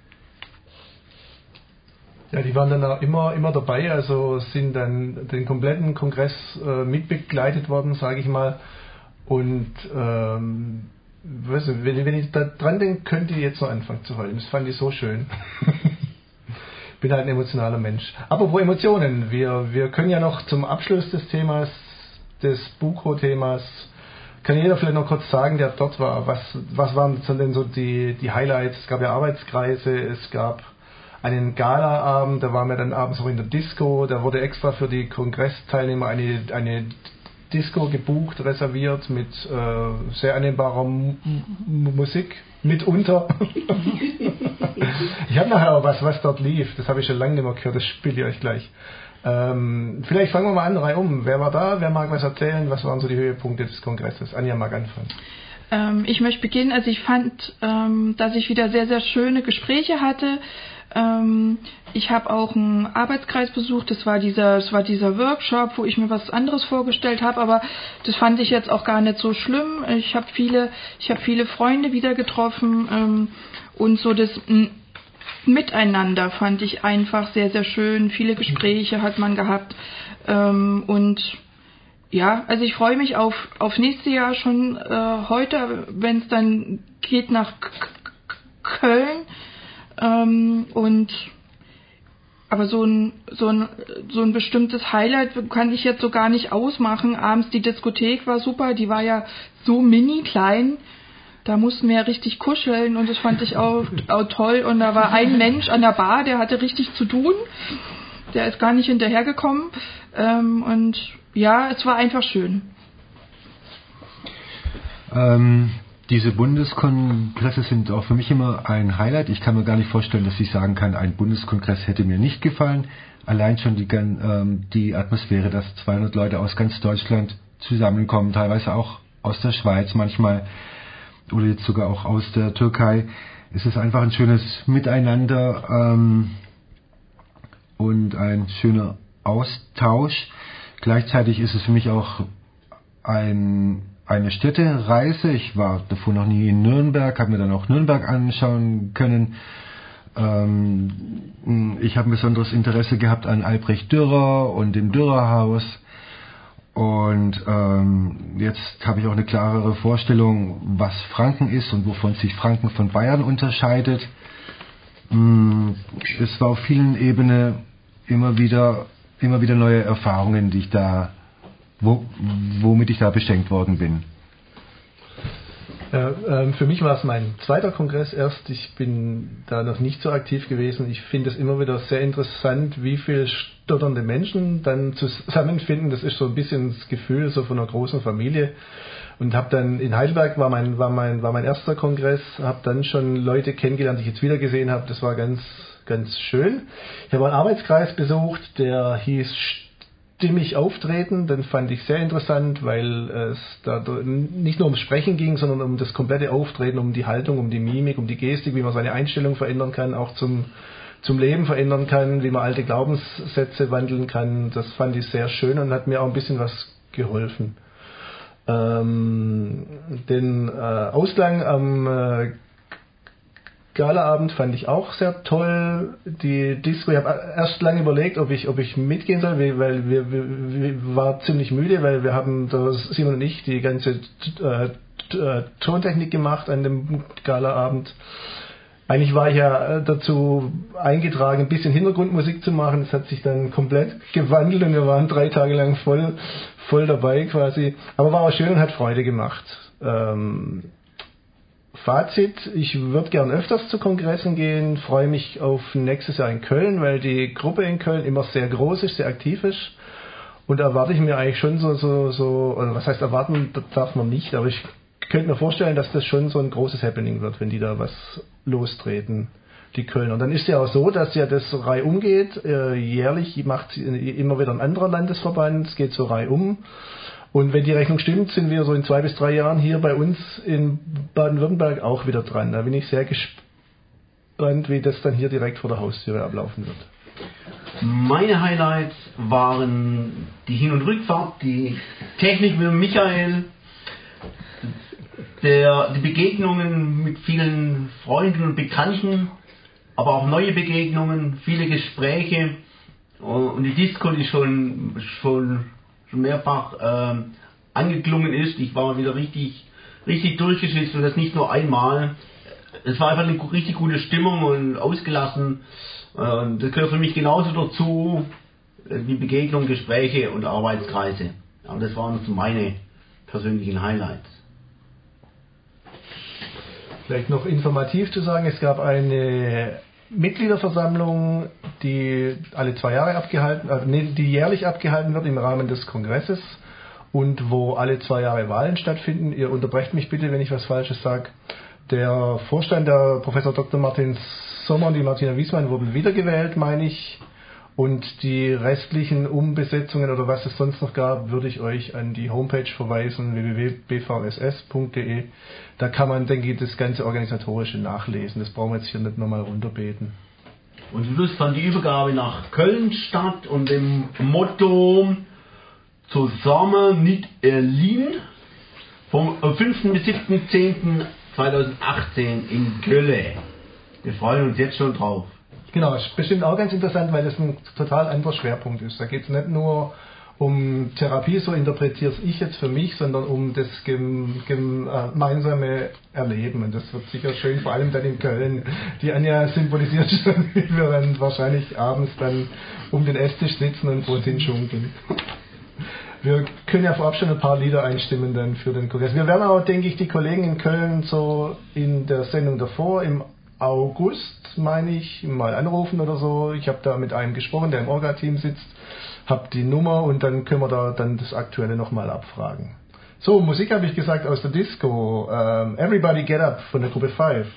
Ja, die waren dann auch immer dabei, also sind dann den kompletten Kongress mitbegleitet worden, sage ich mal. Und weißt du, wenn ich da dran denke, könnte ich jetzt noch anfangen zu heulen. Das fand ich so schön. Bin halt ein emotionaler Mensch. Apropos Emotionen, wir können ja noch zum Abschluss des Themas, des Buko-Themas, kann jeder vielleicht noch kurz sagen, der dort war, was waren denn so die Highlights? Es gab ja Arbeitskreise, es gab einen Gala-Abend, da waren wir dann abends noch in der Disco, da wurde extra für die Kongressteilnehmer eine Disco gebucht, reserviert mit sehr annehmbarer Musik mitunter. Ich habe nachher aber was dort lief, das habe ich schon lange nicht mehr gehört, das spiele ich euch gleich. Vielleicht fangen wir mal an, Reihe um. Wer war da? Wer mag was erzählen? Was waren so die Höhepunkte des Kongresses? Anja mag anfangen. Ich möchte beginnen. Also ich fand, dass ich wieder sehr, sehr schöne Gespräche hatte. Ich habe auch einen Arbeitskreis besucht, das war dieser Workshop, wo ich mir was anderes vorgestellt habe, aber das fand ich jetzt auch gar nicht so schlimm. Ich habe viele Freunde wieder getroffen und so das Miteinander fand ich einfach sehr, sehr schön. Viele Gespräche hat man gehabt und ja, also ich freue mich auf nächstes Jahr schon heute, wenn es dann geht nach Köln. Aber so ein bestimmtes Highlight kann ich jetzt so gar nicht ausmachen. Abends die Diskothek war super, die war ja so mini klein, da mussten wir ja richtig kuscheln und das fand ich auch toll. Und da war ein Mensch an der Bar, der hatte richtig zu tun, der ist gar nicht hinterhergekommen und ja, es war einfach schön. Diese Bundeskongresse sind auch für mich immer ein Highlight. Ich kann mir gar nicht vorstellen, dass ich sagen kann, ein Bundeskongress hätte mir nicht gefallen. Allein schon die Atmosphäre, dass 200 Leute aus ganz Deutschland zusammenkommen, teilweise auch aus der Schweiz manchmal oder jetzt sogar auch aus der Türkei. Es ist einfach ein schönes Miteinander und ein schöner Austausch. Gleichzeitig ist es für mich auch eine Städtereise. Ich war davor noch nie in Nürnberg, habe mir dann auch Nürnberg anschauen können. Ich habe ein besonderes Interesse gehabt an Albrecht Dürer und dem Dürerhaus. Und jetzt habe ich auch eine klarere Vorstellung, was Franken ist und wovon sich Franken von Bayern unterscheidet. Es war auf vielen Ebenen immer wieder neue Erfahrungen, die ich da womit ich da beschenkt worden bin. Für mich war es mein zweiter Kongress erst. Ich bin da noch nicht so aktiv gewesen. Ich finde es immer wieder sehr interessant, wie viele stotternde Menschen dann zusammenfinden. Das ist so ein bisschen das Gefühl so von einer großen Familie. Und habe dann in Heidelberg war mein erster Kongress, habe dann schon Leute kennengelernt, die ich jetzt wieder gesehen habe. Das war ganz, ganz schön. Ich habe einen Arbeitskreis besucht, der hieß Stimmig auftreten, den fand ich sehr interessant, weil es da nicht nur ums Sprechen ging, sondern um das komplette Auftreten, um die Haltung, um die Mimik, um die Gestik, wie man seine Einstellung verändern kann, auch zum Leben verändern kann, wie man alte Glaubenssätze wandeln kann. Das fand ich sehr schön und hat mir auch ein bisschen was geholfen. Den Ausklang am Galaabend fand ich auch sehr toll. Die Disco, ich habe erst lange überlegt, ob ich mitgehen soll, weil wir war ziemlich müde, weil wir haben, Simon und ich, die ganze Tontechnik gemacht an dem Galaabend. Eigentlich war ich ja dazu eingetragen, ein bisschen Hintergrundmusik zu machen. Das hat sich dann komplett gewandelt und wir waren 3 Tage lang voll dabei quasi. Aber war auch schön und hat Freude gemacht. Fazit, ich würde gern öfters zu Kongressen gehen, freue mich auf nächstes Jahr in Köln, weil die Gruppe in Köln immer sehr groß ist, sehr aktiv ist. Und da erwarte ich mir eigentlich schon oder was heißt erwarten, das darf man nicht, aber ich könnte mir vorstellen, dass das schon so ein großes Happening wird, wenn die da was lostreten, die Kölner. Und dann ist ja auch so, dass ja das reihum geht. Jährlich macht immer wieder ein anderer Landesverband, es geht so reihum. Und wenn die Rechnung stimmt, sind wir so in 2 bis 3 Jahren hier bei uns in Baden-Württemberg auch wieder dran. Da bin ich sehr gespannt, wie das dann hier direkt vor der Haustüre ablaufen wird. Meine Highlights waren die Hin- und Rückfahrt, die Technik mit Michael, die Begegnungen mit vielen Freunden und Bekannten, aber auch neue Begegnungen, viele Gespräche und die Disco, die schon mehrfach angeklungen ist. Ich war wieder richtig durchgeschissen und das nicht nur einmal. Es war einfach eine richtig gute Stimmung und ausgelassen. Das gehört für mich genauso dazu wie Begegnungen, Gespräche und Arbeitskreise. Aber das waren so meine persönlichen Highlights. Vielleicht noch informativ zu sagen, es gab eine Mitgliederversammlung, die alle 2 Jahre die jährlich abgehalten wird im Rahmen des Kongresses und wo alle 2 Jahre Wahlen stattfinden. Ihr unterbrecht mich bitte, wenn ich was Falsches sage. Der Vorstand, der Professor Dr. Martin Sommer und die Martina Wiesmann wurden wiedergewählt, meine ich. Und die restlichen Umbesetzungen oder was es sonst noch gab, würde ich euch an die Homepage verweisen, www.bvss.de. Da kann man, denke ich, das ganze Organisatorische nachlesen. Das brauchen wir jetzt hier nicht nochmal runterbeten. Und zum Schluss fand die Übergabe nach Köln statt und dem Motto zusammen mit Erlin vom 5. bis 7.10.2018 in Köln. Wir freuen uns jetzt schon drauf. Genau, ist bestimmt auch ganz interessant, weil das ein total anderer Schwerpunkt ist. Da geht es nicht nur um Therapie, so interpretiere ich jetzt für mich, sondern um das gemeinsame Erleben. Und das wird sicher schön, vor allem dann in Köln. Die Anja symbolisiert schon, wie wir dann wahrscheinlich abends dann um den Esstisch sitzen und vor uns hinschunkeln. Wir können ja vorab schon ein paar Lieder einstimmen dann für den Kongress. Wir werden auch, denke ich, die Kollegen in Köln so in der Sendung davor, im August, meine ich, mal anrufen oder so. Ich habe da mit einem gesprochen, der im Orga-Team sitzt, habe die Nummer und dann können wir da dann das Aktuelle nochmal abfragen. So, Musik habe ich gesagt aus der Disco. Everybody Get Up von der Gruppe 5.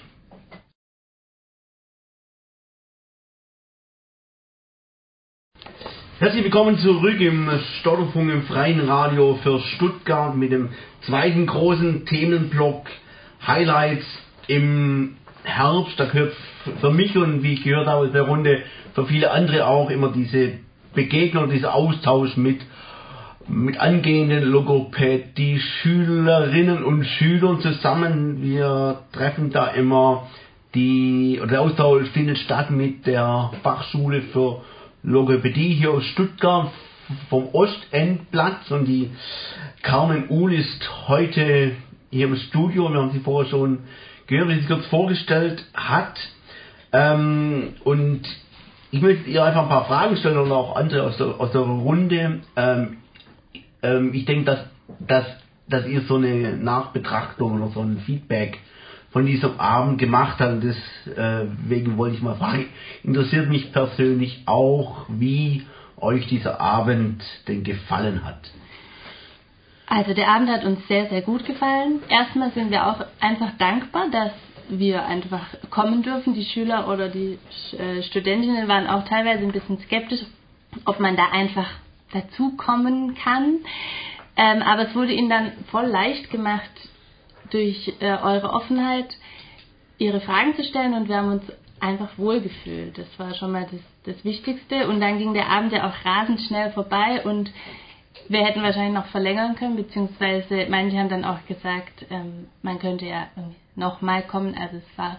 Herzlich willkommen zurück im Stotterfunk im freien Radio für Stuttgart mit dem zweiten großen Themenblock Highlights im Herbst. Da gehört für mich und wie ich gehört habe aus der Runde für viele andere auch immer diese Begegnung, dieser Austausch mit angehenden Logopädie Schülerinnen und Schülern zusammen. Wir treffen da immer der Austausch findet statt mit der Fachschule für Logopädie hier aus Stuttgart vom Ostendplatz und die Carmen Uhl ist heute hier im Studio. Wir haben sie vorher schon gehört, wie sie sich kurz vorgestellt hat. Und ich möchte ihr einfach ein paar Fragen stellen und auch andere aus der Runde. Ich denke, dass ihr so eine Nachbetrachtung oder so ein Feedback von diesem Abend gemacht habt. Deswegen wollte ich mal fragen, interessiert mich persönlich auch, wie euch dieser Abend denn gefallen hat. Also der Abend hat uns sehr, sehr gut gefallen. Erstmal sind wir auch einfach dankbar, dass wir einfach kommen dürfen. Die Schüler oder die Studentinnen waren auch teilweise ein bisschen skeptisch, ob man da einfach dazukommen kann. Aber es wurde ihnen dann voll leicht gemacht, durch eure Offenheit ihre Fragen zu stellen und wir haben uns einfach wohlgefühlt. Das war schon mal das Wichtigste. Und dann ging der Abend ja auch rasend schnell vorbei und wir hätten wahrscheinlich noch verlängern können, beziehungsweise manche haben dann auch gesagt, man könnte ja nochmal kommen. Also es war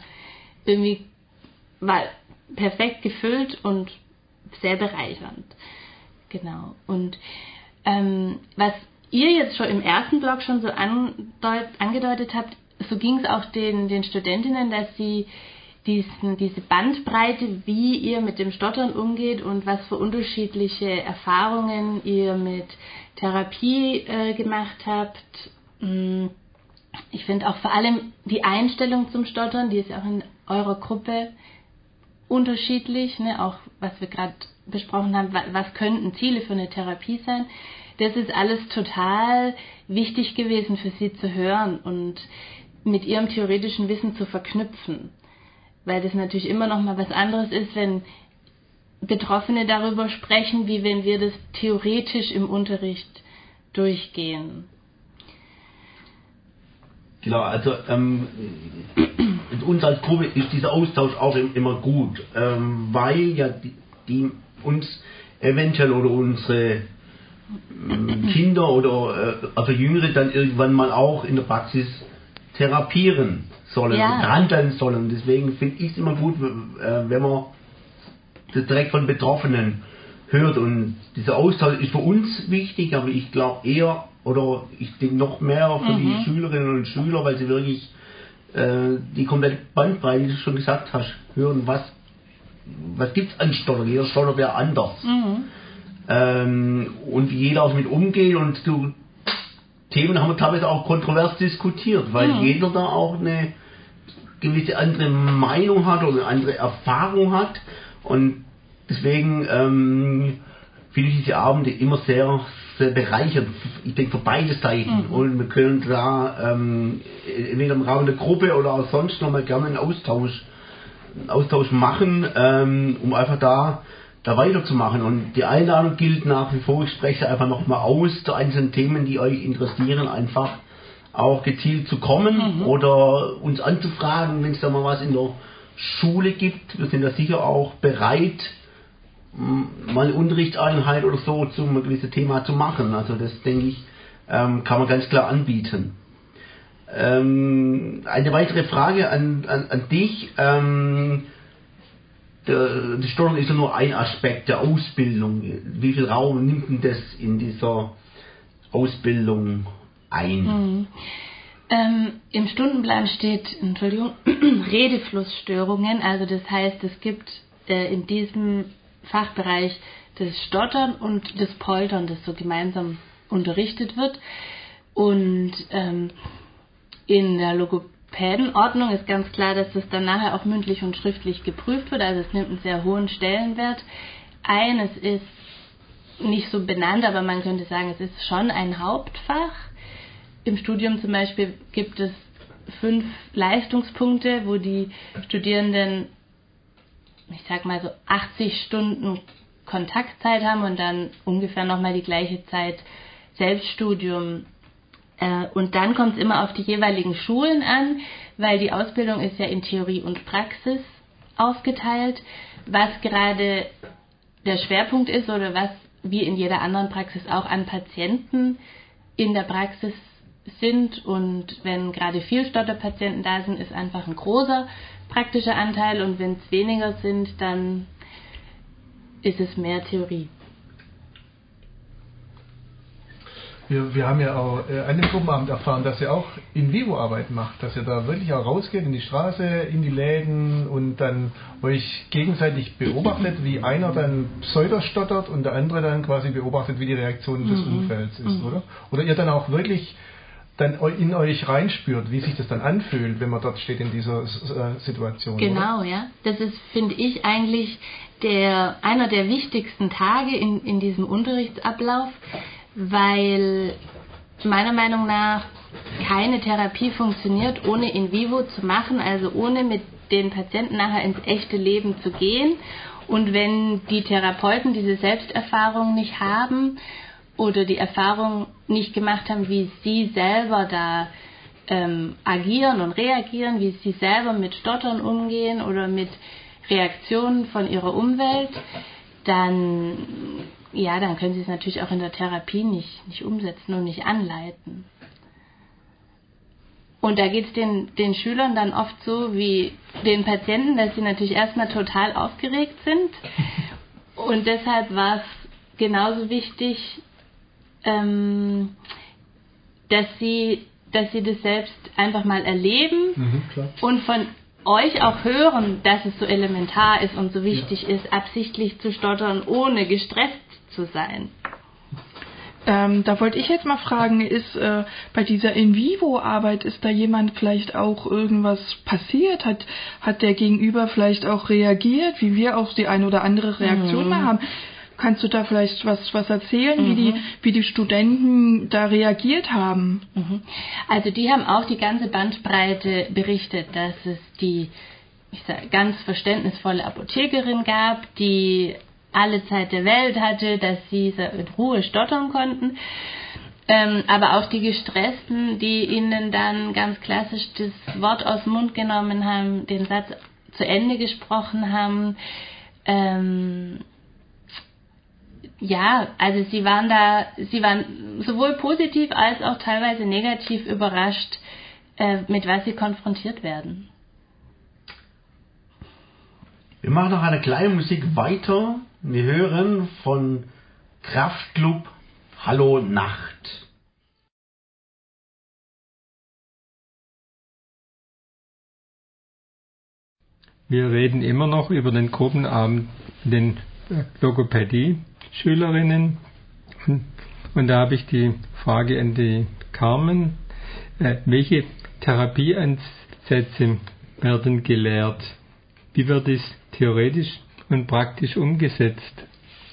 perfekt gefüllt und sehr bereichernd. Genau. Und was ihr jetzt schon im ersten Blog schon so angedeutet habt, so ging es auch den Studentinnen, dass sie diese Bandbreite, wie ihr mit dem Stottern umgeht und was für unterschiedliche Erfahrungen ihr mit Therapie gemacht habt. Ich finde auch vor allem die Einstellung zum Stottern, die ist auch in eurer Gruppe unterschiedlich, ne? Auch was wir gerade besprochen haben, was könnten Ziele für eine Therapie sein. Das ist alles total wichtig gewesen für sie zu hören und mit ihrem theoretischen Wissen zu verknüpfen. Weil das natürlich immer noch mal was anderes ist, wenn Betroffene darüber sprechen, wie wenn wir das theoretisch im Unterricht durchgehen. Genau, also in uns als Gruppe ist dieser Austausch auch immer gut, weil ja die uns eventuell oder unsere Kinder oder also Jüngere dann irgendwann mal auch in der Praxis therapieren sollen, behandeln sollen. Deswegen finde ich es immer gut, wenn man das direkt von Betroffenen hört. Und dieser Austausch ist für uns wichtig, aber ich glaube eher, oder ich denke noch mehr für die Schülerinnen und Schüler, weil sie wirklich die komplette Bandbreite, wie du schon gesagt hast, hören, was gibt es an Stottern. Jeder stottert ja anders. Und wie jeder auch mit umgeht und so Themen haben wir teilweise auch kontrovers diskutiert, weil jeder da auch eine gewisse andere Meinung hat oder eine andere Erfahrung hat. Und deswegen finde ich diese Abende immer sehr, sehr bereichernd. Ich denke für beide Seiten. Und wir können da entweder im Rahmen der Gruppe oder auch sonst nochmal gerne einen Austausch machen, um einfach da weiterzumachen. Und die Einladung gilt nach wie vor, ich spreche einfach nochmal aus, zu einzelnen Themen, die euch interessieren, einfach auch gezielt zu kommen oder uns anzufragen, wenn es da mal was in der Schule gibt. Wir sind da sicher auch bereit, mal eine Unterrichtseinheit oder so zu einem gewissen Thema zu machen. Also das, denke ich, kann man ganz klar anbieten. Eine weitere Frage an dich. Das Stottern ist ja nur ein Aspekt der Ausbildung. Wie viel Raum nimmt denn das in dieser Ausbildung ein? Im Stundenplan steht, Redeflussstörungen. Also das heißt, es gibt in diesem Fachbereich das Stottern und das Poltern, das so gemeinsam unterrichtet wird. Und in der Logopädenordnung ist ganz klar, dass das dann nachher auch mündlich und schriftlich geprüft wird. Also es nimmt einen sehr hohen Stellenwert ein. Es ist nicht so benannt, aber man könnte sagen, es ist schon ein Hauptfach. Im Studium zum Beispiel gibt es 5 Leistungspunkte, wo die Studierenden, ich sag mal so 80 Stunden Kontaktzeit haben und dann ungefähr nochmal die gleiche Zeit Selbststudium. Und dann kommt es immer auf die jeweiligen Schulen an, weil die Ausbildung ist ja in Theorie und Praxis aufgeteilt, was gerade der Schwerpunkt ist oder was wie in jeder anderen Praxis auch an Patienten in der Praxis sind. Und wenn gerade viel Stotterpatienten da sind, ist einfach ein großer praktischer Anteil, und wenn es weniger sind, dann ist es mehr Theorie. Wir haben ja auch an dem Gruppenabend erfahren, dass ihr auch In-Vivo-Arbeit macht, dass ihr da wirklich auch rausgeht in die Straße, in die Läden und dann euch gegenseitig beobachtet, wie einer dann pseudostottert und der andere dann quasi beobachtet, wie die Reaktion des Umfelds ist, oder? Oder ihr dann auch wirklich dann in euch reinspürt, wie sich das dann anfühlt, wenn man dort steht in dieser Situation. Genau, oder? ja. Das ist, finde ich, eigentlich einer der wichtigsten Tage in diesem Unterrichtsablauf, weil meiner Meinung nach keine Therapie funktioniert, ohne in vivo zu machen, also ohne mit den Patienten nachher ins echte Leben zu gehen. Und wenn die Therapeuten diese Selbsterfahrung nicht haben oder die Erfahrung nicht gemacht haben, wie sie selber da agieren und reagieren, wie sie selber mit Stottern umgehen oder mit Reaktionen von ihrer Umwelt, dann können sie es natürlich auch in der Therapie nicht umsetzen und nicht anleiten. Und da geht es den Schülern dann oft so wie den Patienten, dass sie natürlich erstmal total aufgeregt sind. Und deshalb war es genauso wichtig, dass sie das selbst einfach mal erleben und euch auch hören, dass es so elementar ist und so wichtig ist, absichtlich zu stottern, ohne gestresst zu sein. Da wollte ich jetzt mal fragen, ist bei dieser In-vivo-Arbeit, ist da jemand vielleicht auch irgendwas passiert? Hat der Gegenüber vielleicht auch reagiert, wie wir auch die eine oder andere Reaktion mal haben? Kannst du da vielleicht was erzählen, wie die Studenten da reagiert haben? Also die haben auch die ganze Bandbreite berichtet, dass es die ganz verständnisvolle Apothekerin gab, die alle Zeit der Welt hatte, dass sie in Ruhe stottern konnten. Aber auch die Gestressten, die ihnen dann ganz klassisch das Wort aus dem Mund genommen haben, den Satz zu Ende gesprochen haben. Also sie waren sowohl positiv als auch teilweise negativ überrascht, mit was sie konfrontiert werden. Wir machen noch eine kleine Musik weiter. Wir hören von Kraftklub Hallo Nacht. Wir reden immer noch über den Gruppenabend mit den Logopädie-Schülerinnen. Und da habe ich die Frage an die Carmen. Welche Therapieansätze werden gelehrt? Wie wird es theoretisch und praktisch umgesetzt?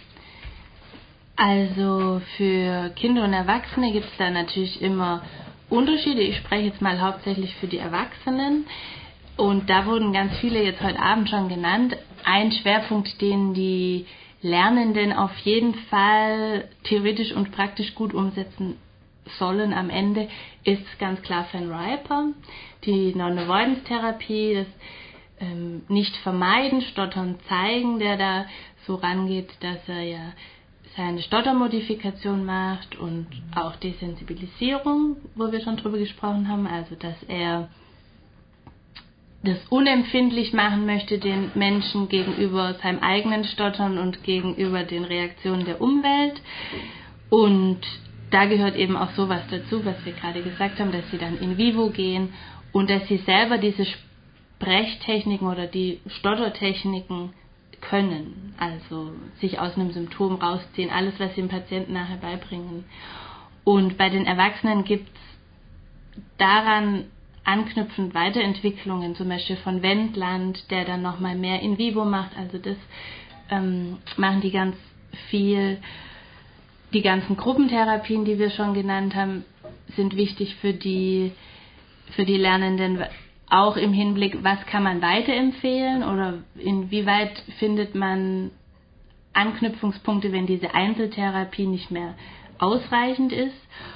Also für Kinder und Erwachsene gibt es da natürlich immer Unterschiede. Ich spreche jetzt mal hauptsächlich für die Erwachsenen. Und da wurden ganz viele jetzt heute Abend schon genannt. Ein Schwerpunkt, den die Lernenden auf jeden Fall theoretisch und praktisch gut umsetzen sollen am Ende, ist ganz klar Van Riper, die Non-Avoidance-Therapie, das nicht vermeiden, stottern zeigen, der da so rangeht, dass er ja seine Stottermodifikation macht und auch Desensibilisierung, wo wir schon drüber gesprochen haben, also dass er das unempfindlich machen möchte den Menschen gegenüber seinem eigenen Stottern und gegenüber den Reaktionen der Umwelt. Und da gehört eben auch sowas dazu, was wir gerade gesagt haben, dass sie dann in vivo gehen und dass sie selber diese Sprechtechniken oder die Stottertechniken können, also sich aus einem Symptom rausziehen, alles, was sie dem Patienten nachher beibringen. Und bei den Erwachsenen gibt es daran anknüpfend Weiterentwicklungen, zum Beispiel von Wendland, der dann nochmal mehr in vivo macht, also das machen die ganz viel. Die ganzen Gruppentherapien, die wir schon genannt haben, sind wichtig für die Lernenden, auch im Hinblick, was kann man weiterempfehlen oder inwieweit findet man Anknüpfungspunkte, wenn diese Einzeltherapie nicht mehr ausreichend ist.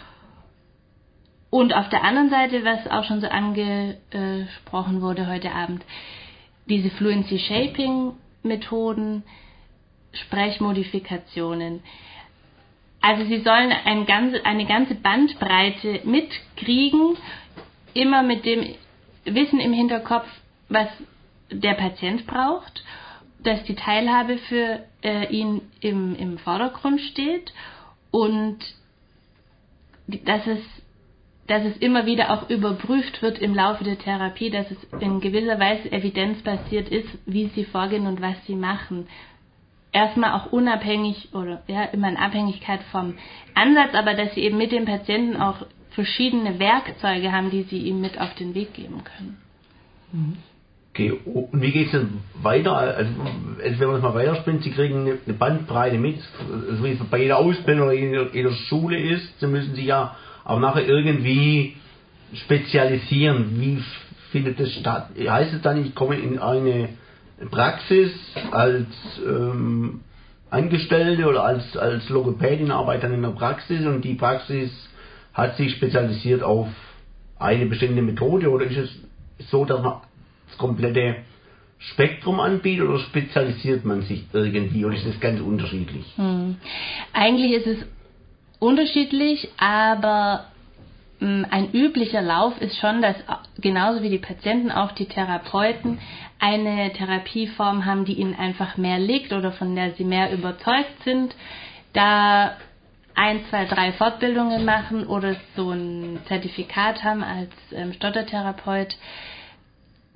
Und auf der anderen Seite, was auch schon so angesprochen wurde heute Abend, diese Fluency Shaping Methoden, Sprechmodifikationen. Also sie sollen eine ganze Bandbreite mitkriegen, immer mit dem Wissen im Hinterkopf, was der Patient braucht, dass die Teilhabe für ihn im Vordergrund steht und dass es immer wieder auch überprüft wird im Laufe der Therapie, dass es in gewisser Weise evidenzbasiert ist, wie sie vorgehen und was sie machen. Erstmal auch unabhängig oder immer in Abhängigkeit vom Ansatz, aber dass sie eben mit dem Patienten auch verschiedene Werkzeuge haben, die sie ihm mit auf den Weg geben können. Okay, und wie geht es dann weiter? Also wenn man das mal weiterspinnt, Sie kriegen eine Bandbreite mit, so wie es bei jeder Ausbildung oder jeder Schule ist, Sie müssen sich ja auch nachher irgendwie spezialisieren. Wie findet das statt? Heißt es dann, ich komme in eine Praxis als Angestellte oder als Logopädin, arbeite dann in der Praxis und die Praxis hat sich spezialisiert auf eine bestimmte Methode, oder ist es so, dass man das komplette Spektrum anbietet oder spezialisiert man sich irgendwie oder ist das ganz unterschiedlich? Eigentlich ist es unterschiedlich, aber ein üblicher Lauf ist schon, dass genauso wie die Patienten auch die Therapeuten eine Therapieform haben, die ihnen einfach mehr liegt oder von der sie mehr überzeugt sind, da 1, 2, 3 Fortbildungen machen oder so ein Zertifikat haben als Stottertherapeut.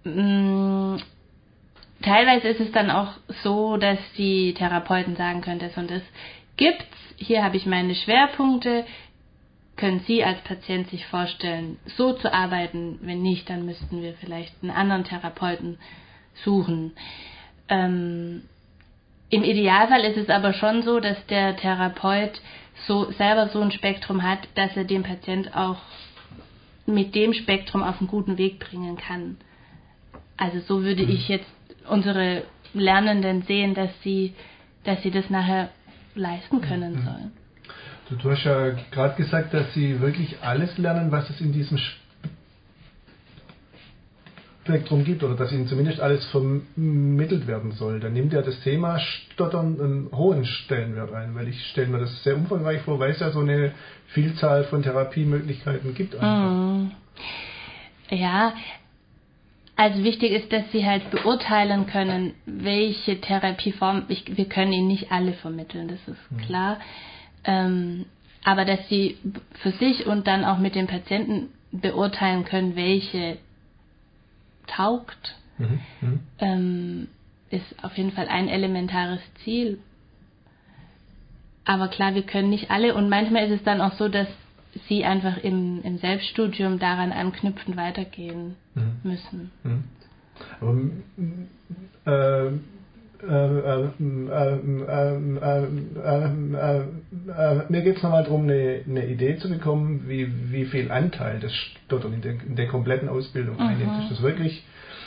Teilweise ist es dann auch so, dass die Therapeuten sagen können, das und das gibt's, hier habe ich meine Schwerpunkte, können Sie als Patient sich vorstellen, so zu arbeiten? Wenn nicht, dann müssten wir vielleicht einen anderen Therapeuten suchen. Im Idealfall ist es aber schon so, dass der Therapeut selber so ein Spektrum hat, dass er den Patient auch mit dem Spektrum auf einen guten Weg bringen kann. Also so würde ich jetzt unsere Lernenden sehen, dass sie das nachher leisten können sollen. Du hast ja gerade gesagt, dass sie wirklich alles lernen, was es in diesem Spektrum gibt, oder dass ihnen zumindest alles vermittelt werden soll. Dann nimmt ja das Thema Stottern einen hohen Stellenwert ein, weil ich stelle mir das sehr umfangreich vor, weil es ja so eine Vielzahl von Therapiemöglichkeiten gibt. Ja, also wichtig ist, dass sie halt beurteilen können, welche Therapieform, wir können ihnen nicht alle vermitteln, das ist klar, aber dass sie für sich und dann auch mit dem Patienten beurteilen können, welche taugt, ist auf jeden Fall ein elementares Ziel. Aber klar, wir können nicht alle, und manchmal ist es dann auch so, dass sie einfach im Selbststudium daran anknüpfend weitergehen müssen. Mir geht es nochmal darum, eine Idee zu bekommen, wie viel Anteil das Stottern in der kompletten Ausbildung einnimmt. Ist das wirklich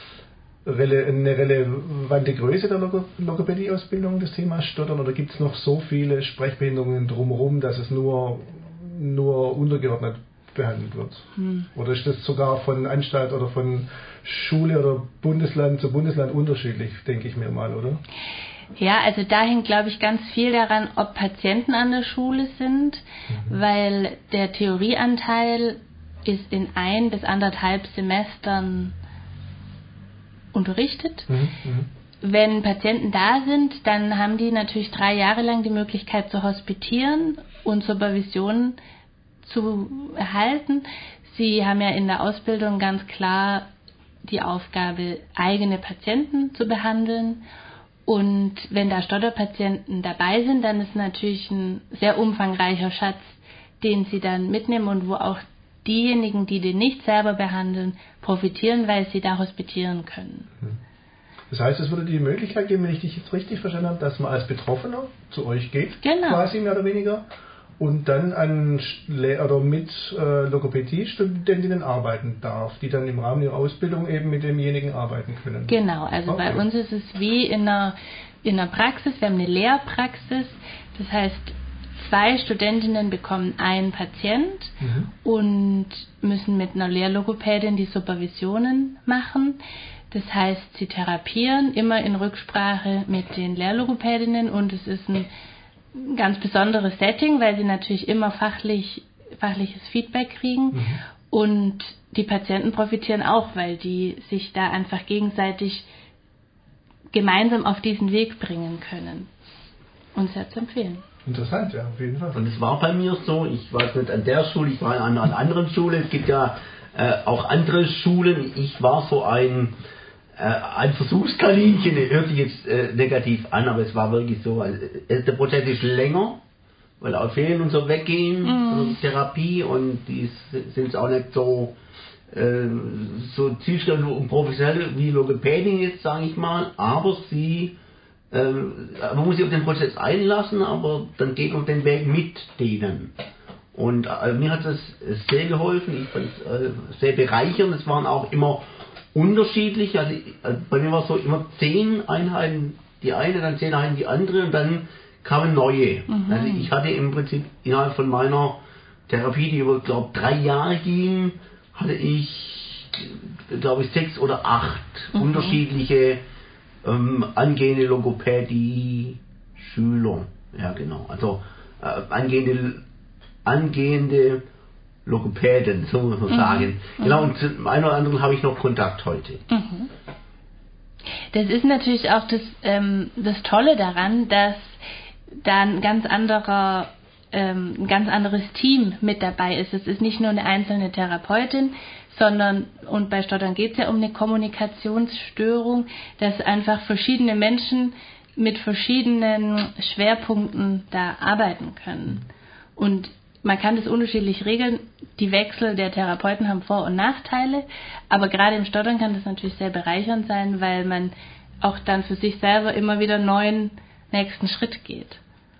eine relevante Größe der Logopädie-Ausbildung, das Thema Stottern, oder gibt es noch so viele Sprechbehinderungen drumherum, dass es nur untergeordnet behandelt wird? Oder ist das sogar von Anstalt oder von Schule oder Bundesland zu Bundesland unterschiedlich, denke ich mir mal, oder? Ja, also da hängt, glaube ich, ganz viel daran, ob Patienten an der Schule sind, weil der Theorieanteil ist in 1 bis 1,5 Semestern unterrichtet. Wenn Patienten da sind, dann haben die natürlich 3 Jahre lang die Möglichkeit zu hospitieren und Supervision zu erhalten. Sie haben ja in der Ausbildung ganz klar die Aufgabe, eigene Patienten zu behandeln. Und wenn da Stotterpatienten dabei sind, dann ist natürlich ein sehr umfangreicher Schatz, den sie dann mitnehmen und wo auch diejenigen, die den nicht selber behandeln, profitieren, weil sie da hospitieren können. Das heißt, es würde die Möglichkeit geben, wenn ich dich jetzt richtig verstanden habe, dass man als Betroffener zu euch geht, genau, quasi mehr oder weniger, und dann mit Logopädie-Studentinnen arbeiten darf, die dann im Rahmen ihrer Ausbildung eben mit demjenigen arbeiten können. Genau, also okay. Bei uns ist es wie in einer Praxis, wir haben eine Lehrpraxis, das heißt, 2 Studentinnen bekommen einen Patient und müssen mit einer Lehrlogopädin die Supervisionen machen. Das heißt, sie therapieren immer in Rücksprache mit den Lehrlogopädinnen, und es ist ein ganz besonderes Setting, weil sie natürlich immer fachliches Feedback kriegen, und die Patienten profitieren auch, weil die sich da einfach gegenseitig gemeinsam auf diesen Weg bringen können. Und sehr zu empfehlen. Interessant, ja, auf jeden Fall. Und es war bei mir so, ich war nicht an der Schule, ich war an einer anderen Schule, es gibt ja auch andere Schulen, ich war so ein Versuchskaninchen, hört sich jetzt negativ an, aber es war wirklich so, der Prozess ist länger, weil auch Ferien und so weggehen, von Therapie, und die sind auch nicht so zielstrebig und professionell wie Logopädin jetzt, sage ich mal, aber man muss sich auf den Prozess einlassen, aber dann geht man den Weg mit denen. Und mir hat das sehr geholfen, ich fand es sehr bereichernd, es waren auch immer unterschiedlich, also bei mir war es so immer 10 Einheiten die eine, dann 10 Einheiten die andere, und dann kamen neue. Also ich hatte im Prinzip innerhalb von meiner Therapie, die über, glaube ich, 3 Jahre ging, hatte ich, glaube ich, 6 oder 8 unterschiedliche angehende Logopädie-Schüler. Ja, genau. Also angehende Logopäden, so muss man sagen. Genau, und zu einem oder anderen habe ich noch Kontakt heute. Das ist natürlich auch das Tolle daran, dass da ein ganz anderes Team mit dabei ist. Es ist nicht nur eine einzelne Therapeutin, sondern, und bei Stottern geht es ja um eine Kommunikationsstörung, dass einfach verschiedene Menschen mit verschiedenen Schwerpunkten da arbeiten können. Und man kann das unterschiedlich regeln. Die Wechsel der Therapeuten haben Vor- und Nachteile, aber gerade im Stottern kann das natürlich sehr bereichernd sein, weil man auch dann für sich selber immer wieder einen neuen nächsten Schritt geht.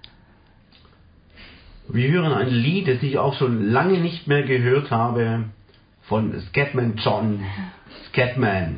Wir hören ein Lied, das ich auch schon lange nicht mehr gehört habe, von Scatman John Scatman.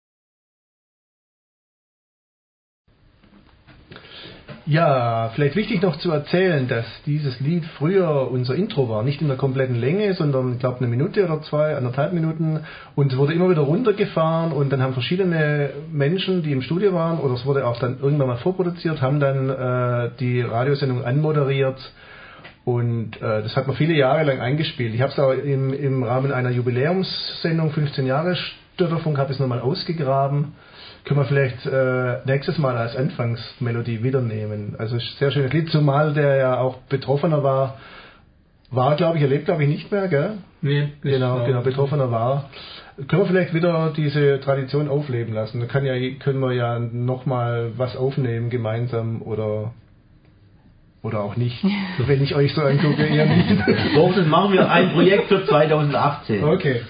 Ja, vielleicht wichtig noch zu erzählen, dass dieses Lied früher unser Intro war. Nicht in der kompletten Länge, sondern ich glaube 1 Minute oder 2, 1,5 Minuten. Und es wurde immer wieder runtergefahren und dann haben verschiedene Menschen, die im Studio waren, oder es wurde auch dann irgendwann mal vorproduziert, haben dann die Radiosendung anmoderiert. Und das hat man viele Jahre lang eingespielt. Ich habe es auch im Rahmen einer Jubiläumssendung, 15 Jahre Stotterfunk, habe ich es nochmal ausgegraben. Können wir vielleicht nächstes Mal als Anfangsmelodie wieder nehmen. Also ein sehr schönes Lied, zumal der ja auch Betroffener war, glaube ich, er lebt glaube ich nicht mehr, gell? Nee, genau, Betroffener war. Können wir vielleicht wieder diese Tradition aufleben lassen? Da können wir ja nochmal was aufnehmen gemeinsam oder auch nicht. Wenn ich euch so angucke, eher nicht. Doch, das machen wir, ein Projekt für 2018. Okay.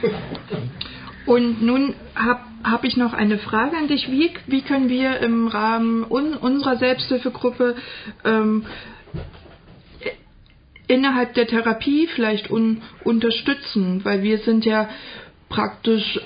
Und nun hab ich noch eine Frage an dich. Wie können wir im Rahmen unserer Selbsthilfegruppe innerhalb der Therapie vielleicht unterstützen? Weil wir sind ja praktisch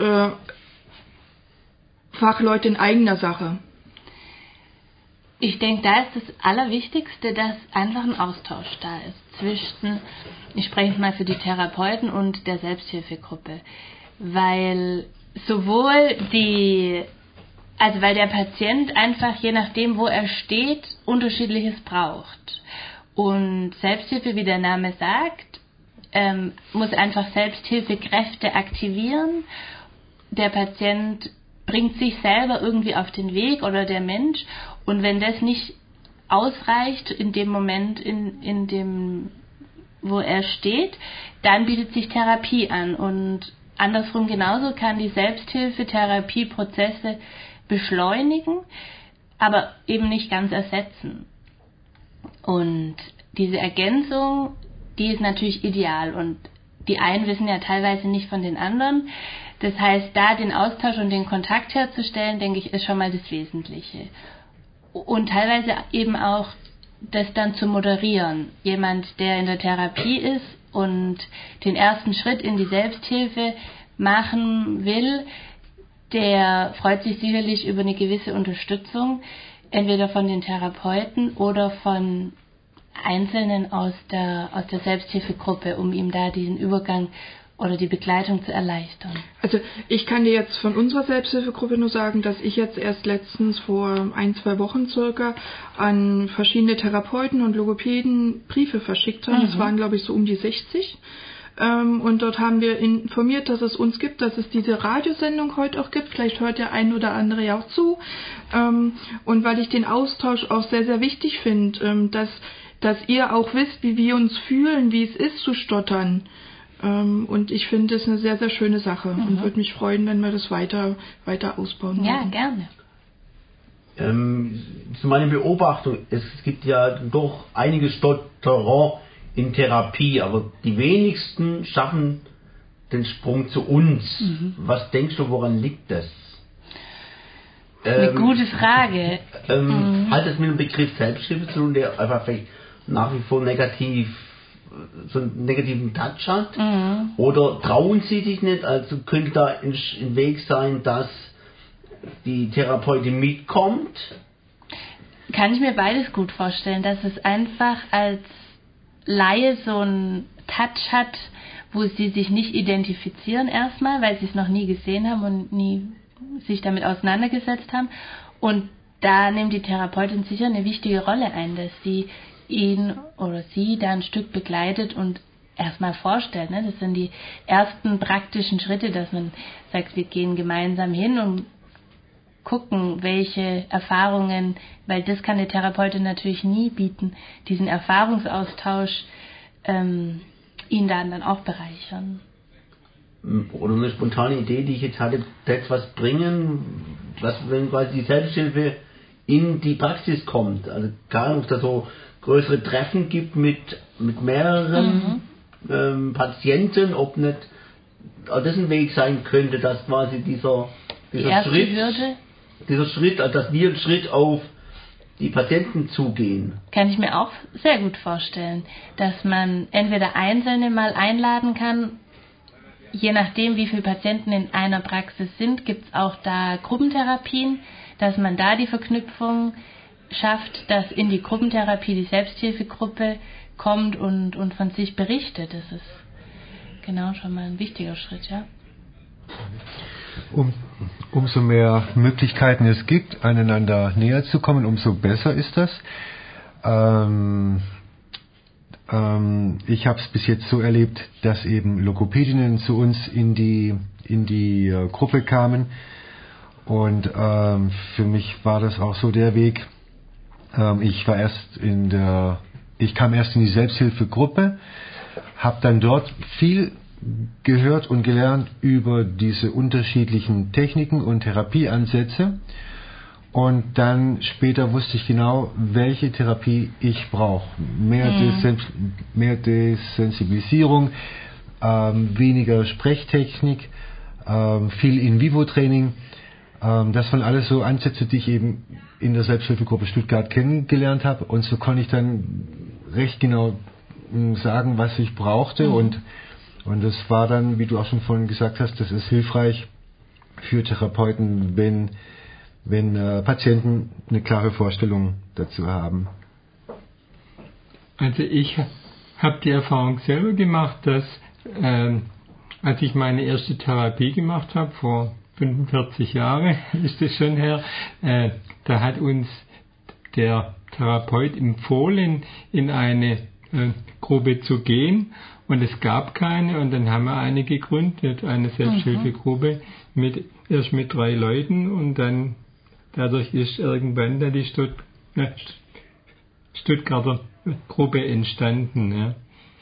Fachleute in eigener Sache. Ich denke, da ist das Allerwichtigste, dass einfach ein Austausch da ist zwischen, ich spreche mal für die Therapeuten und der Selbsthilfegruppe. Weil weil der Patient einfach, je nachdem, wo er steht, Unterschiedliches braucht. Und Selbsthilfe, wie der Name sagt, muss einfach Selbsthilfekräfte aktivieren. Der Patient bringt sich selber irgendwie auf den Weg oder der Mensch. Und wenn das nicht ausreicht in dem Moment, in dem, wo er steht, dann bietet sich Therapie an. Und andersrum genauso kann die Selbsthilfe Therapieprozesse beschleunigen, aber eben nicht ganz ersetzen. Und diese Ergänzung, die ist natürlich ideal. Und die einen wissen ja teilweise nicht von den anderen. Das heißt, da den Austausch und den Kontakt herzustellen, denke ich, ist schon mal das Wesentliche. Und teilweise eben auch das dann zu moderieren. Jemand, der in der Therapie ist und den ersten Schritt in die Selbsthilfe machen will, der freut sich sicherlich über eine gewisse Unterstützung, entweder von den Therapeuten oder von Einzelnen aus der Selbsthilfegruppe, um ihm da diesen Übergang oder die Begleitung zu erleichtern. Also ich kann dir jetzt von unserer Selbsthilfegruppe nur sagen, dass ich jetzt erst letztens vor 1-2 Wochen circa an verschiedene Therapeuten und Logopäden Briefe verschickt habe. Das waren, glaube ich, so um die 60. Und dort haben wir informiert, dass es uns gibt, dass es diese Radiosendung heute auch gibt. Vielleicht hört der ein oder andere ja auch zu. Und weil ich den Austausch auch sehr, sehr wichtig finde, dass ihr auch wisst, wie wir uns fühlen, wie es ist zu stottern. Und ich finde es eine sehr, sehr schöne Sache und würde mich freuen, wenn wir das weiter ausbauen würden. Ja, gerne. Zu meiner Beobachtung, es gibt ja doch einige Stotterer in Therapie, aber die wenigsten schaffen den Sprung zu uns. Was denkst du, woran liegt das? Eine gute Frage. Hat es mit dem Begriff Selbsthilfe zu tun, der einfach vielleicht nach wie vor so einen negativen Touch hat? Oder trauen sie sich nicht? Also könnte da ein Weg sein, dass die Therapeutin mitkommt? Kann ich mir beides gut vorstellen, dass es einfach als Laie so einen Touch hat, wo sie sich nicht identifizieren erstmal, weil sie es noch nie gesehen haben und nie sich damit auseinandergesetzt haben. Und da nimmt die Therapeutin sicher eine wichtige Rolle ein, dass sie ihn oder sie da ein Stück begleitet und erstmal vorstellt. Ne? Das sind die ersten praktischen Schritte, dass man sagt, wir gehen gemeinsam hin und gucken, welche Erfahrungen, weil das kann die Therapeutin natürlich nie bieten, diesen Erfahrungsaustausch ihn dann auch bereichern. oder eine spontane Idee, die ich jetzt hatte, das was bringen, was, wenn quasi die Selbsthilfe in die Praxis kommt. Also egal, ob es da so größere Treffen gibt mit mehreren Patienten, ob nicht auch das ein Weg sein könnte, dass quasi dieser Schritt, also dass wir einen Schritt auf die Patienten zugehen. Kann ich mir auch sehr gut vorstellen, dass man entweder Einzelne mal einladen kann, je nachdem wie viele Patienten in einer Praxis sind, gibt es auch da Gruppentherapien, dass man da die Verknüpfung schafft, dass in die Gruppentherapie die Selbsthilfegruppe kommt und von sich berichtet. Das ist genau schon mal ein wichtiger Schritt, ja. Umso mehr Möglichkeiten es gibt, einander näher zu kommen, umso besser ist das. Ich habe es bis jetzt so erlebt, dass eben Logopädinnen zu uns in die Gruppe kamen, und für mich war das auch so der Weg. Ich kam erst in die Selbsthilfegruppe, habe dann dort viel gehört und gelernt über diese unterschiedlichen Techniken und Therapieansätze, und dann später wusste ich genau, welche Therapie ich brauche. Mehr Desensibilisierung, weniger Sprechtechnik, viel In-Vivo-Training. Das waren alles so Ansätze, die ich eben in der Selbsthilfegruppe Stuttgart kennengelernt habe, und so konnte ich dann recht genau sagen, was ich brauchte, und das war dann, wie du auch schon vorhin gesagt hast, das ist hilfreich für Therapeuten, wenn Patienten eine klare Vorstellung dazu haben. Also ich habe die Erfahrung selber gemacht, dass als ich meine erste Therapie gemacht habe, vor 45 Jahren ist es schon her, da hat uns der Therapeut empfohlen, in eine Gruppe zu gehen, und es gab keine, und dann haben wir eine gegründet, eine Selbsthilfegruppe erst mit 3 Leuten, und dann dadurch ist irgendwann dann die Stuttgarter Gruppe entstanden. Ja.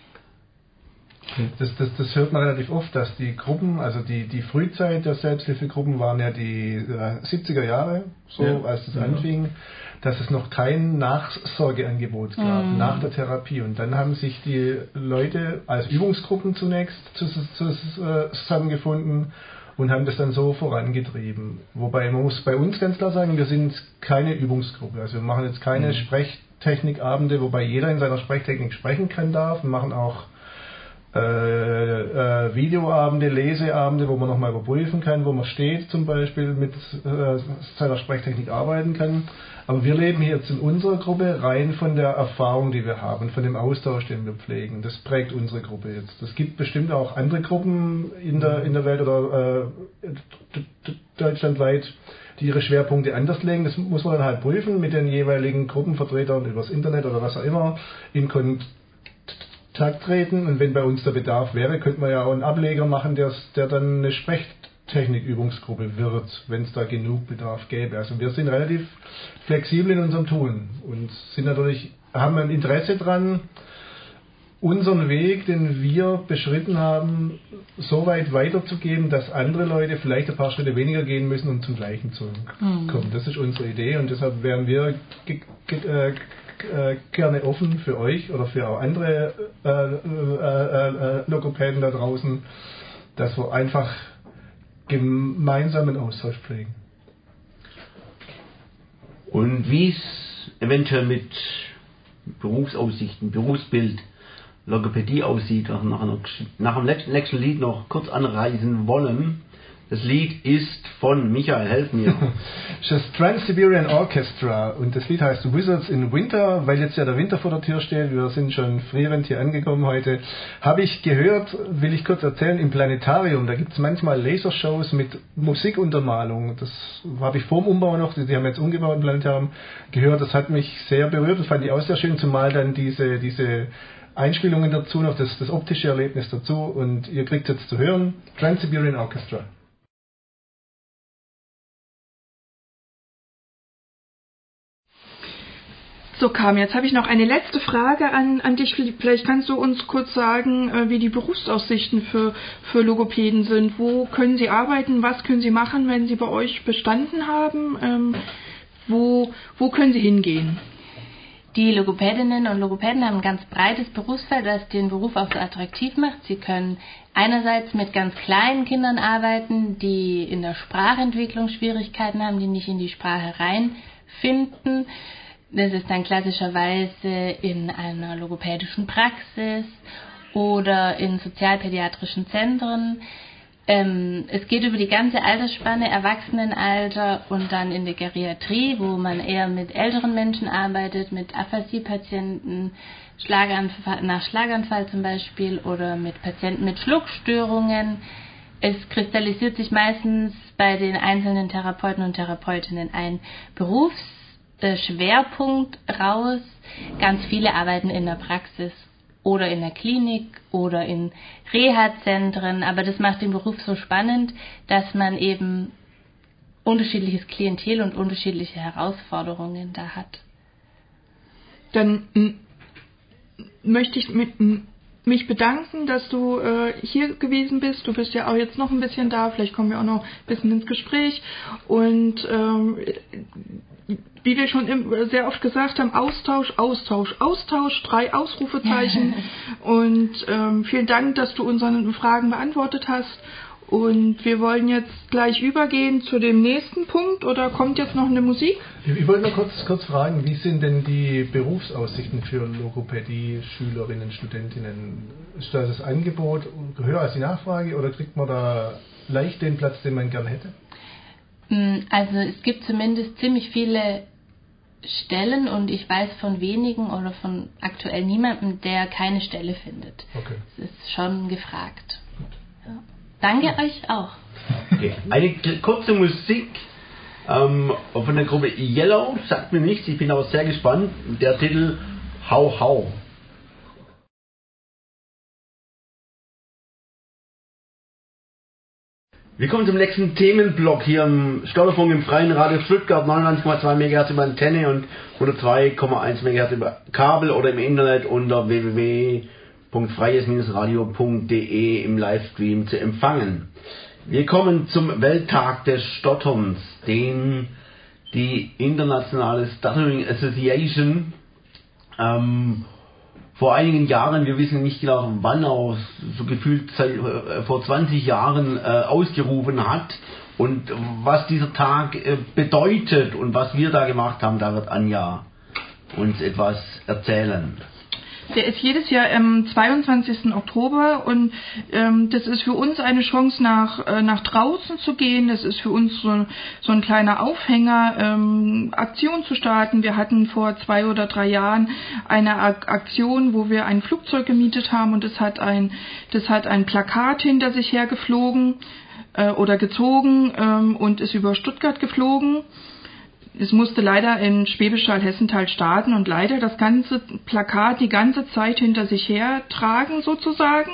Das hört man relativ oft, dass die Gruppen, also die Frühzeit der Selbsthilfegruppen waren ja die 70er Jahre, als das anfing, dass es noch kein Nachsorgeangebot gab nach der Therapie. Und dann haben sich die Leute als Übungsgruppen zunächst zusammengefunden und haben das dann so vorangetrieben. Wobei man muss bei uns ganz klar sagen, wir sind keine Übungsgruppe. Also wir machen jetzt keine Sprechtechnikabende, wobei jeder in seiner Sprechtechnik sprechen kann darf. Wir machen auch Videoabende, Leseabende, wo man nochmal überprüfen kann, wo man steht, zum Beispiel mit seiner Sprechtechnik arbeiten kann. Aber wir leben jetzt in unserer Gruppe rein von der Erfahrung, die wir haben, von dem Austausch, den wir pflegen. Das prägt unsere Gruppe jetzt. Es gibt bestimmt auch andere Gruppen in der Welt oder deutschlandweit, die ihre Schwerpunkte anders legen. Das muss man dann halt prüfen mit den jeweiligen Gruppenvertretern übers Internet oder was auch immer in Kontakt treten, und wenn bei uns der Bedarf wäre, könnte man ja auch einen Ableger machen, der dann eine Sprechtechnik-Übungsgruppe wird, wenn es da genug Bedarf gäbe. Also wir sind relativ flexibel in unserem Tun und haben ein Interesse dran, unseren Weg, den wir beschritten haben, so weit weiterzugeben, dass andere Leute vielleicht ein paar Schritte weniger gehen müssen, um zum Gleichen zu kommen. Das ist unsere Idee, und deshalb wären wir gerne offen für euch oder für auch andere Logopäden da draußen, dass wir einfach gemeinsamen Austausch pflegen. Und wie es eventuell mit Berufsaussichten, Berufsbild, Logopädie aussieht, was wir nach dem nächsten Lied noch kurz anreißen wollen. Das Lied ist von Michael, helf mir. Das Trans-Siberian Orchestra, und das Lied heißt Wizards in Winter, weil jetzt ja der Winter vor der Tür steht. Wir sind schon frierend hier angekommen heute. Habe ich gehört, will ich kurz erzählen, im Planetarium, da gibt es manchmal Lasershows mit Musikuntermalung. Das habe ich vor dem Umbau noch, die haben jetzt umgebaut im Planetarium, gehört. Das hat mich sehr berührt, das fand ich auch sehr schön, zumal dann diese Einspielungen dazu, noch das optische Erlebnis dazu, und ihr kriegt es jetzt zu hören. Trans-Siberian Orchestra. So, Carmen, jetzt habe ich noch eine letzte Frage an dich. Vielleicht kannst du uns kurz sagen, wie die Berufsaussichten für Logopäden sind. Wo können sie arbeiten? Was können sie machen, wenn sie bei euch bestanden haben? Wo können sie hingehen? Die Logopädinnen und Logopäden haben ein ganz breites Berufsfeld, was den Beruf auch so attraktiv macht. Sie können einerseits mit ganz kleinen Kindern arbeiten, die in der Sprachentwicklung Schwierigkeiten haben, die nicht in die Sprache reinfinden. Das ist dann klassischerweise in einer logopädischen Praxis oder in sozialpädiatrischen Zentren. Es geht über die ganze Altersspanne, Erwachsenenalter und dann in der Geriatrie, wo man eher mit älteren Menschen arbeitet, mit Aphasie-Patienten, nach Schlaganfall zum Beispiel oder mit Patienten mit Schluckstörungen. Es kristallisiert sich meistens bei den einzelnen Therapeuten und Therapeutinnen ein Berufsschwerpunkt raus. Ganz viele arbeiten in der Praxis oder in der Klinik oder in Reha-Zentren, aber das macht den Beruf so spannend, dass man eben unterschiedliches Klientel und unterschiedliche Herausforderungen da hat. Dann möchte ich mich bedanken, dass du hier gewesen bist. Du bist ja auch jetzt noch ein bisschen da, vielleicht kommen wir auch noch ein bisschen ins Gespräch. Und wie wir schon sehr oft gesagt haben, Austausch, 3 Ausrufezeichen. Und vielen Dank, dass du unsere Fragen beantwortet hast. Und wir wollen jetzt gleich übergehen zu dem nächsten Punkt, oder kommt jetzt noch eine Musik? Ich wollte noch kurz fragen, wie sind denn die Berufsaussichten für Logopädie-Schülerinnen, Studentinnen? Ist da das Angebot höher als die Nachfrage oder kriegt man da leicht den Platz, den man gern hätte? Also es gibt zumindest ziemlich viele Stellen und ich weiß von wenigen oder von aktuell niemandem, der keine Stelle findet. Okay. Es ist schon gefragt. Ja. Danke euch auch. Okay. Eine kurze Musik von der Gruppe Yellow, sagt mir nichts, ich bin aber sehr gespannt. Der Titel Hau Hau. Wir kommen zum nächsten Themenblock hier im Stotterfunk im Freien Radio Stuttgart, 99,2 MHz über Antenne und 102,1 MHz über Kabel oder im Internet unter www.freies-radio.de im Livestream zu empfangen. Wir kommen zum Welttag des Stotterns, den die internationale Stuttering Association vor einigen Jahren, wir wissen nicht genau wann, auch so gefühlt vor 20 Jahren ausgerufen hat. Und was dieser Tag bedeutet und was wir da gemacht haben, da wird Anja uns etwas erzählen. Der ist jedes Jahr am 22. Oktober und das ist für uns eine Chance, nach draußen zu gehen. Das ist für uns so ein kleiner Aufhänger, Aktion zu starten. Wir hatten vor 2 oder 3 Jahren eine Aktion, wo wir ein Flugzeug gemietet haben und das hat ein Plakat hinter sich hergeflogen oder gezogen und ist über Stuttgart geflogen. Es musste leider in Schwäbisch Hall-Hessenthal starten und leider das ganze Plakat die ganze Zeit hinter sich her tragen sozusagen.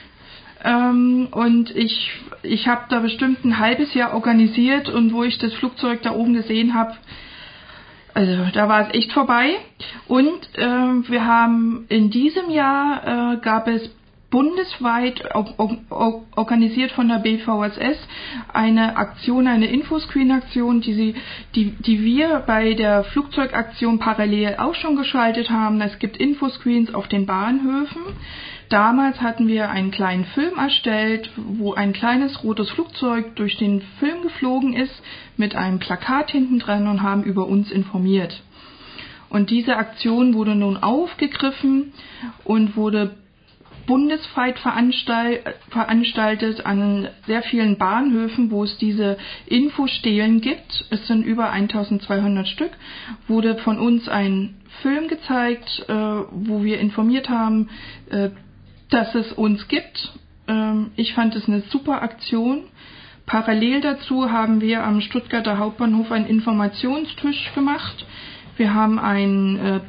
Und ich habe da bestimmt ein halbes Jahr organisiert und wo ich das Flugzeug da oben gesehen habe, also da war es echt vorbei. Und wir haben in diesem Jahr gab es bundesweit organisiert von der BVSS eine Aktion, eine Infoscreen-Aktion, die wir bei der Flugzeugaktion parallel auch schon geschaltet haben. Es gibt Infoscreens auf den Bahnhöfen. Damals hatten wir einen kleinen Film erstellt, wo ein kleines rotes Flugzeug durch den Film geflogen ist mit einem Plakat hinten dran und haben über uns informiert. Und diese Aktion wurde nun aufgegriffen und wurde bundesweit veranstaltet an sehr vielen Bahnhöfen, wo es diese Infostelen gibt. Es sind über 1200 Stück. Wurde von uns ein Film gezeigt, wo wir informiert haben, dass es uns gibt. Ich fand es eine super Aktion. Parallel dazu haben wir am Stuttgarter Hauptbahnhof einen Informationstisch gemacht. Wir haben einen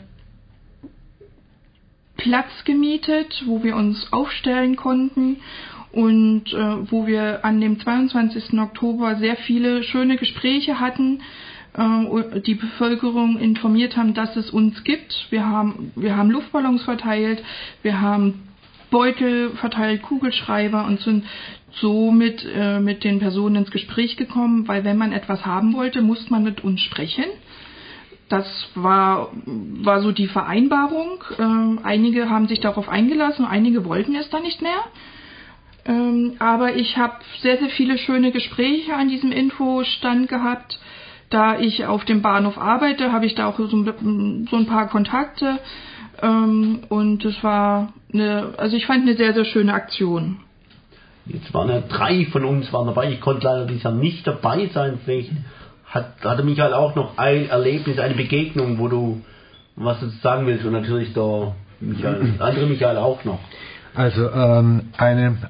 Platz gemietet, wo wir uns aufstellen konnten und wo wir an dem 22. Oktober sehr viele schöne Gespräche hatten die Bevölkerung informiert haben, dass es uns gibt. Wir haben Luftballons verteilt, wir haben Beutel verteilt, Kugelschreiber und sind so mit den Personen ins Gespräch gekommen, weil wenn man etwas haben wollte, musste man mit uns sprechen. Das war so die Vereinbarung. Einige haben sich darauf eingelassen, einige wollten es dann nicht mehr. Aber ich habe sehr, sehr viele schöne Gespräche an diesem Infostand gehabt. Da ich auf dem Bahnhof arbeite, habe ich da auch so ein paar Kontakte. Und es war ich fand eine sehr, sehr schöne Aktion. Jetzt waren ja 3 von uns waren dabei. Ich konnte leider dieses Jahr nicht dabei sein. Vielleicht hatte Michael auch noch ein Erlebnis, eine Begegnung, wo du was du sagen willst. Und natürlich der andere Michael auch noch. Also einen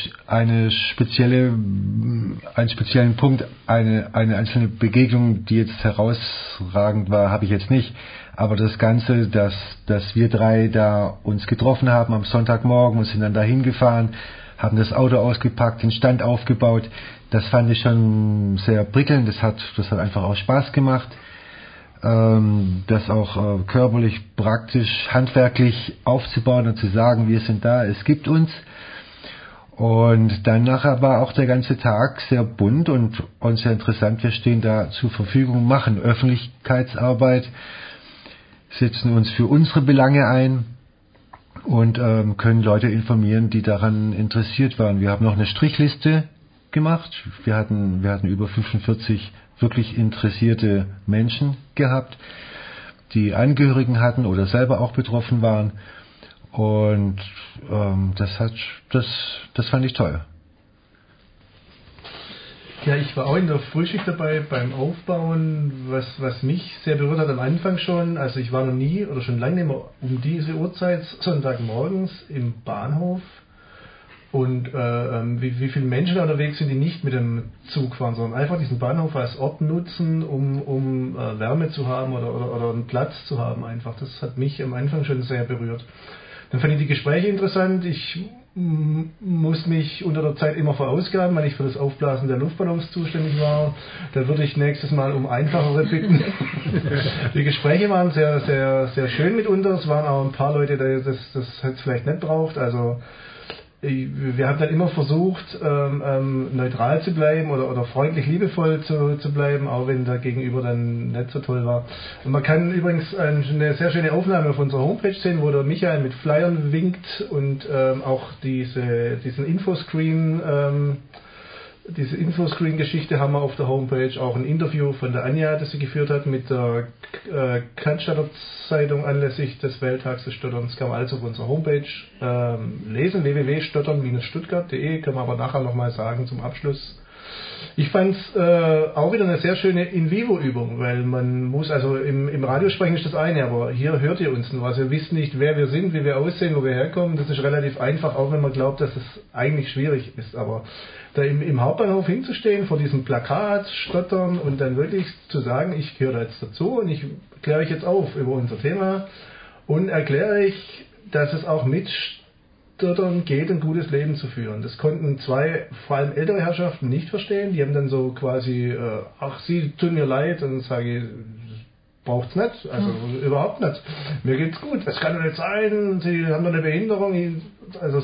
speziellen Punkt, eine einzelne Begegnung, die jetzt herausragend war, habe ich jetzt nicht. Aber das Ganze, dass wir 3 da uns getroffen haben am Sonntagmorgen und sind dann dahin gefahren, haben das Auto ausgepackt, den Stand aufgebaut, das fand ich schon sehr prickelnd. Das hat einfach auch Spaß gemacht. Das auch körperlich, praktisch, handwerklich aufzubauen und zu sagen, wir sind da, es gibt uns. Und dann nachher war auch der ganze Tag sehr bunt und sehr interessant. Wir stehen da zur Verfügung, machen Öffentlichkeitsarbeit, setzen uns für unsere Belange ein und können Leute informieren, die daran interessiert waren. Wir haben noch eine Strichliste gemacht. Wir hatten über 45 wirklich interessierte Menschen gehabt, die Angehörigen hatten oder selber auch betroffen waren. Und das fand ich toll. Ja, ich war auch in der Frühschicht dabei beim Aufbauen, was mich sehr berührt hat am Anfang schon. Also ich war noch nie oder schon lange nicht mehr um diese Uhrzeit Sonntagmorgens im Bahnhof. Und wie viele Menschen unterwegs sind, die nicht mit dem Zug fahren, sondern einfach diesen Bahnhof als Ort nutzen, um Wärme zu haben oder einen Platz zu haben einfach. Das hat mich am Anfang schon sehr berührt. Dann fand ich die Gespräche interessant. Ich muss mich unter der Zeit immer verausgaben, weil ich für das Aufblasen der Luftballons zuständig war. Da würde ich nächstes Mal um einfachere bitten. Die Gespräche waren sehr, sehr, sehr schön mitunter. Es waren auch ein paar Leute, die das hätte es vielleicht nicht braucht. Also wir haben dann immer versucht, neutral zu bleiben oder freundlich, liebevoll zu bleiben, auch wenn der Gegenüber dann nicht so toll war. Und man kann übrigens eine sehr schöne Aufnahme auf unserer Homepage sehen, wo der Michael mit Flyern winkt und auch diesen Infoscreen, diese Infoscreen-Geschichte haben wir auf der Homepage, auch ein Interview von der Anja, das sie geführt hat mit der Cannstatter Zeitung anlässlich des Welttags des Stotterns. Kann man alles auf unserer Homepage lesen, www.stottern-stuttgart.de, kann man aber nachher nochmal sagen zum Abschluss. Ich fand es auch wieder eine sehr schöne In-vivo-Übung, weil man muss, also im Radio sprechen ist das eine, aber hier hört ihr uns nur. Also ihr wisst nicht, wer wir sind, wie wir aussehen, wo wir herkommen. Das ist relativ einfach, auch wenn man glaubt, dass es eigentlich schwierig ist. Aber da im Hauptbahnhof hinzustehen, vor diesem Plakat, stottern und dann wirklich zu sagen, ich gehöre da jetzt dazu und ich kläre euch jetzt auf über unser Thema und erkläre ich, dass es auch mit Stottern geht, ein gutes Leben zu führen. Das konnten 2, vor allem ältere Herrschaften nicht verstehen. Die haben dann so quasi, ach, sie tun mir leid, und dann sage ich, braucht's nicht, also überhaupt nicht. Mir geht's gut, das kann doch nicht sein, sie haben doch eine Behinderung, also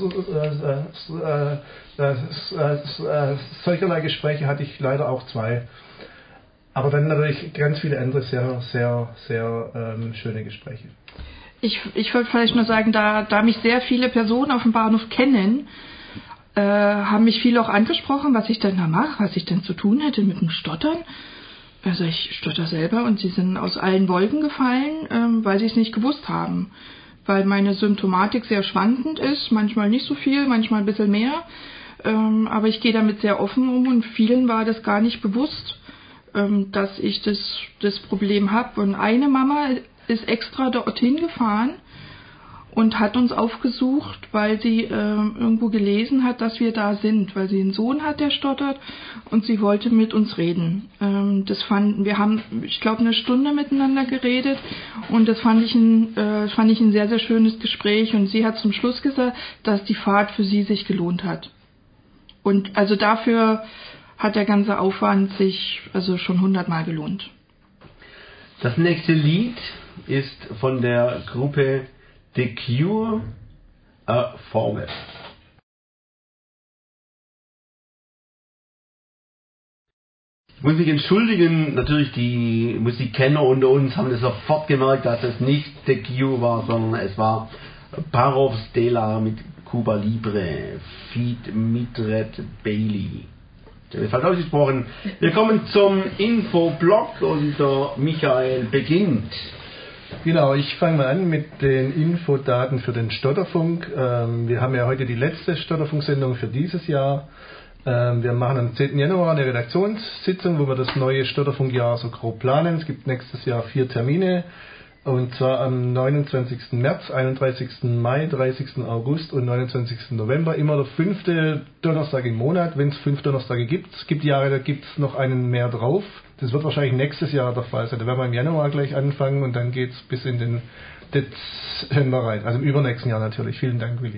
solcherlei Gespräche hatte ich leider auch 2. Aber dann natürlich ganz viele andere sehr, sehr, sehr schöne Gespräche. Ich wollte vielleicht nur sagen, da mich sehr viele Personen auf dem Bahnhof kennen, haben mich viele auch angesprochen, was ich denn da mache, was ich denn zu tun hätte mit dem Stottern. Also ich stotter selber und sie sind aus allen Wolken gefallen, weil sie es nicht gewusst haben. Weil meine Symptomatik sehr schwankend ist, manchmal nicht so viel, manchmal ein bisschen mehr. Aber ich gehe damit sehr offen um und vielen war das gar nicht bewusst, dass ich das Problem habe. Und eine Mama ist extra dorthin gefahren und hat uns aufgesucht, weil sie irgendwo gelesen hat, dass wir da sind, weil sie einen Sohn hat, der stottert, und sie wollte mit uns reden. Wir haben, ich glaube, eine Stunde miteinander geredet und das fand ich ein sehr, sehr schönes Gespräch, und sie hat zum Schluss gesagt, dass die Fahrt für sie sich gelohnt hat. Und also dafür hat der ganze Aufwand sich also schon 100-mal gelohnt. Das nächste Lied ist von der Gruppe The Cure, A Formel. Ich muss mich entschuldigen, natürlich die Musikkenner unter uns haben das sofort gemerkt, dass es nicht The Cure war, sondern es war Parov Stella mit Cuba Libre, Feat Mildred Bailey. Ich habe falsch ausgesprochen. Wir kommen zum Infoblock und der Michael beginnt. Genau, ich fange mal an mit den Infodaten für den Stotterfunk. Wir haben ja heute die letzte Stotterfunksendung für dieses Jahr. Wir machen am 10. Januar eine Redaktionssitzung, wo wir das neue Stotterfunkjahr so grob planen. Es gibt nächstes Jahr 4 Termine, und zwar am 29. März, 31. Mai, 30. August und 29. November. Immer der 5. Donnerstag im Monat, wenn es 5 Donnerstage gibt. Es gibt Jahre, da gibt es noch einen mehr drauf. Das wird wahrscheinlich nächstes Jahr der Fall sein. Da werden wir im Januar gleich anfangen und dann geht es bis in den Dezember rein. Also im übernächsten Jahr natürlich. Vielen Dank, Willi.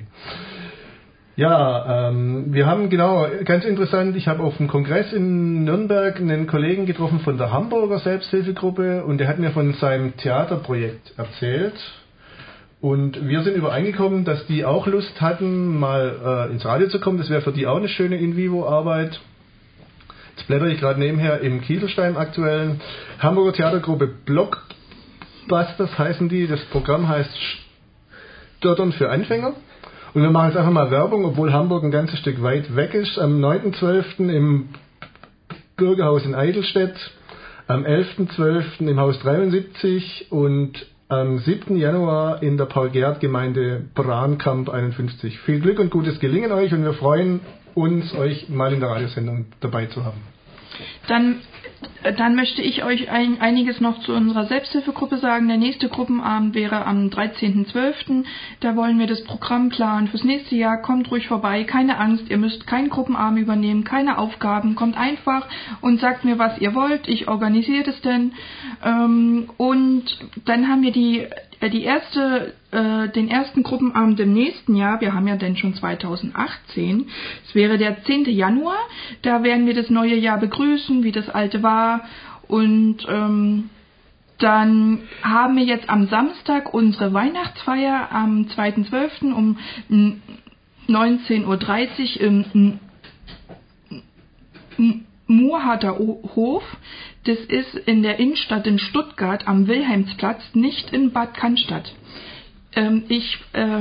Ja, wir haben ganz interessant, ich habe auf dem Kongress in Nürnberg einen Kollegen getroffen von der Hamburger Selbsthilfegruppe und der hat mir von seinem Theaterprojekt erzählt. Und wir sind übereingekommen, dass die auch Lust hatten, mal ins Radio zu kommen. Das wäre für die auch eine schöne In-Vivo-Arbeit. Jetzt blätter ich gerade nebenher im Kieselstein aktuellen. Hamburger Theatergruppe Blockbusters heißen die. Das Programm heißt Stottern für Anfänger. Und wir machen jetzt einfach mal Werbung, obwohl Hamburg ein ganzes Stück weit weg ist. Am 9.12. im Bürgerhaus in Eidelstedt, am 11.12. im Haus 73 und am 7. Januar in der Paul-Gerd-Gemeinde Brahnkamp 51. Viel Glück und gutes Gelingen euch und wir freuen uns, euch mal in der Radiosendung dabei zu haben. Dann möchte ich euch einiges noch zu unserer Selbsthilfegruppe sagen. Der nächste Gruppenabend wäre am 13.12. Da wollen wir das Programm planen fürs nächste Jahr. Kommt ruhig vorbei, keine Angst, ihr müsst keinen Gruppenabend übernehmen, keine Aufgaben. Kommt einfach und sagt mir, was ihr wollt. Ich organisiere das denn. Und dann haben wir den ersten Gruppenabend im nächsten Jahr. Wir haben ja denn schon 2018. Es wäre der 10. Januar. Da werden wir das neue Jahr begrüßen, wie das alte war. Und dann haben wir jetzt am Samstag unsere Weihnachtsfeier am 2.12. um 19.30 Uhr im Murharter Hof. Das ist in der Innenstadt in Stuttgart am Wilhelmsplatz, nicht in Bad Cannstatt. Ich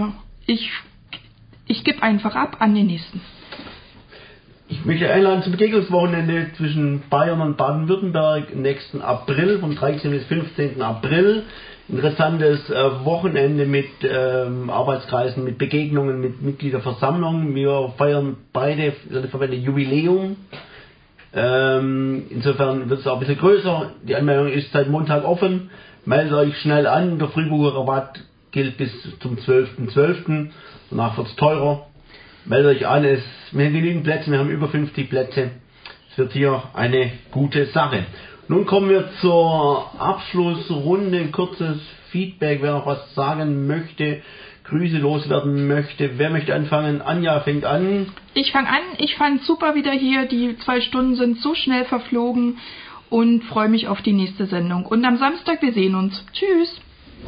gebe einfach ab an den nächsten. Ich möchte einladen zum Begegnungswochenende zwischen Bayern und Baden-Württemberg nächsten April, vom 13. bis 15. April. Interessantes Wochenende mit Arbeitskreisen, mit Begegnungen, mit Mitgliederversammlungen. Wir feiern beide Verbände Jubiläum. Insofern wird es auch ein bisschen größer. Die Anmeldung ist seit Montag offen. Meldet euch schnell an. Der Frühbucherrabatt gilt bis zum 12.12. Danach wird es teurer. Meldet euch an. Wir haben genügend Plätze. Wir haben über 50 Plätze. Es wird hier eine gute Sache. Nun kommen wir zur Abschlussrunde. Ein kurzes Feedback. Wer noch was sagen möchte, Grüße loswerden möchte. Wer möchte anfangen? Anja fängt an. Ich fange an. Ich fand es super wieder hier. Die 2 Stunden sind so schnell verflogen und freue mich auf die nächste Sendung. Und am Samstag, wir sehen uns. Tschüss.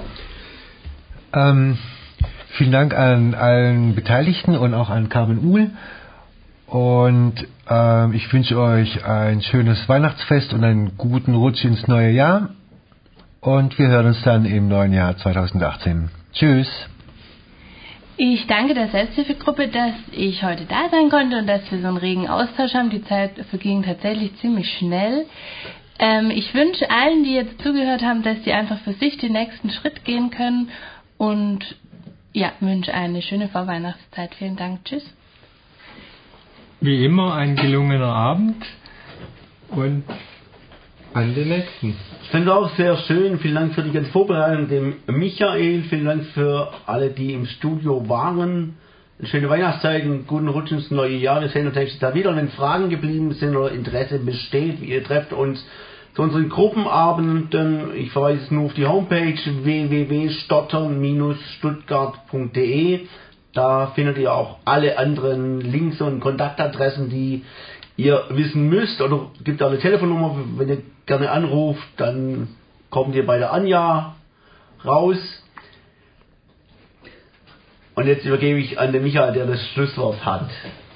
Vielen Dank an allen Beteiligten und auch an Carmen Uhl. Und ich wünsche euch ein schönes Weihnachtsfest und einen guten Rutsch ins neue Jahr. Und wir hören uns dann im neuen Jahr 2018. Tschüss. Ich danke der Selbsthilfegruppe, dass ich heute da sein konnte und dass wir so einen regen Austausch haben. Die Zeit verging tatsächlich ziemlich schnell. Ich wünsche allen, die jetzt zugehört haben, dass sie einfach für sich den nächsten Schritt gehen können und ja, wünsche eine schöne Vorweihnachtszeit. Vielen Dank. Tschüss. Wie immer ein gelungener Abend und an den nächsten. Ich fand es auch sehr schön. Vielen Dank für die ganze Vorbereitung dem Michael. Vielen Dank für alle, die im Studio waren. Eine schöne Weihnachtszeit, einen guten Rutsch ins neue Jahr. Wir sehen uns nächstes Jahr wieder. Wenn Fragen geblieben sind oder Interesse besteht, ihr trefft uns zu unseren Gruppenabenden. Ich verweise nur auf die Homepage www.stottern-stuttgart.de. Da findet ihr auch alle anderen Links und Kontaktadressen, die ihr wissen müsst, oder gibt auch eine Telefonnummer, wenn ihr gerne anruft, dann kommt ihr bei der Anja raus. Und jetzt übergebe ich an den Michael, der das Schlusswort hat.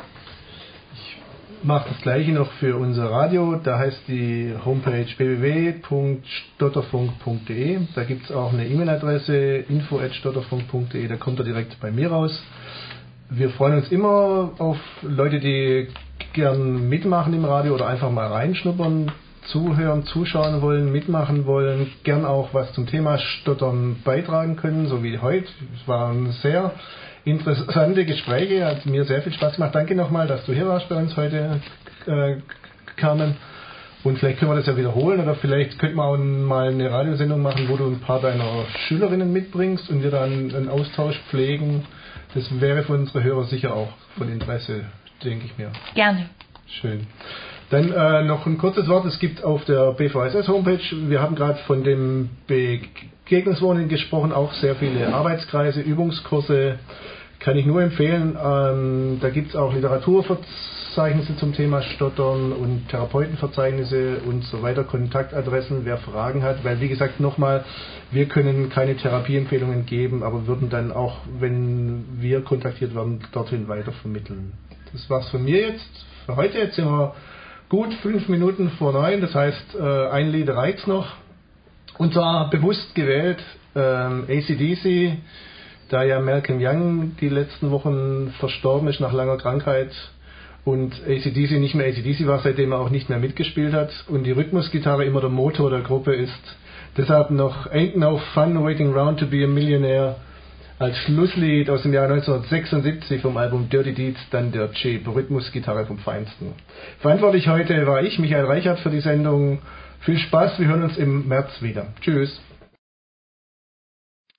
Macht das gleiche noch für unser Radio. Da heißt die Homepage www.stotterfunk.de. Da gibt es auch eine E-Mail-Adresse info@stotterfunk.de. Da kommt er direkt bei mir raus. Wir freuen uns immer auf Leute, die gern mitmachen im Radio oder einfach mal reinschnuppern, zuhören, zuschauen wollen, mitmachen wollen, gern auch was zum Thema Stottern beitragen können, so wie heute. Es waren sehr interessante Gespräche, hat mir sehr viel Spaß gemacht. Danke nochmal, dass du hier warst bei uns heute, Carmen. Und vielleicht können wir das ja wiederholen oder vielleicht könnten wir auch mal eine Radiosendung machen, wo du ein paar deiner Schülerinnen mitbringst und wir dann einen Austausch pflegen. Das wäre für unsere Hörer sicher auch von Interesse, denke ich mir. Gerne. Schön. Dann noch ein kurzes Wort. Es gibt auf der BVSS-Homepage, wir haben gerade von dem Begegnungswohnen gesprochen, auch sehr viele Arbeitskreise, Übungskurse. Kann ich nur empfehlen. Da gibt es auch Literaturverzeichnisse zum Thema Stottern und Therapeutenverzeichnisse und so weiter, Kontaktadressen, wer Fragen hat. Weil, wie gesagt, nochmal, wir können keine Therapieempfehlungen geben, aber würden dann auch, wenn wir kontaktiert werden, dorthin weitervermitteln. Das war's von mir jetzt. Für heute jetzt sind wir gut 5 Minuten vor 9, das heißt, ein Lied reicht's noch. Und zwar bewusst gewählt AC/DC, da ja Malcolm Young die letzten Wochen verstorben ist nach langer Krankheit und AC/DC nicht mehr AC/DC war, seitdem er auch nicht mehr mitgespielt hat und die Rhythmusgitarre immer der Motor der Gruppe ist. Deshalb noch Ain't No Fun Waiting Round to Be a Millionaire als Schlusslied aus dem Jahr 1976 vom Album Dirty Deeds, dann der Jeep, Rhythmusgitarre vom Feinsten. Verantwortlich heute war ich, Michael Reichert, für die Sendung. Viel Spaß, wir hören uns im März wieder. Tschüss.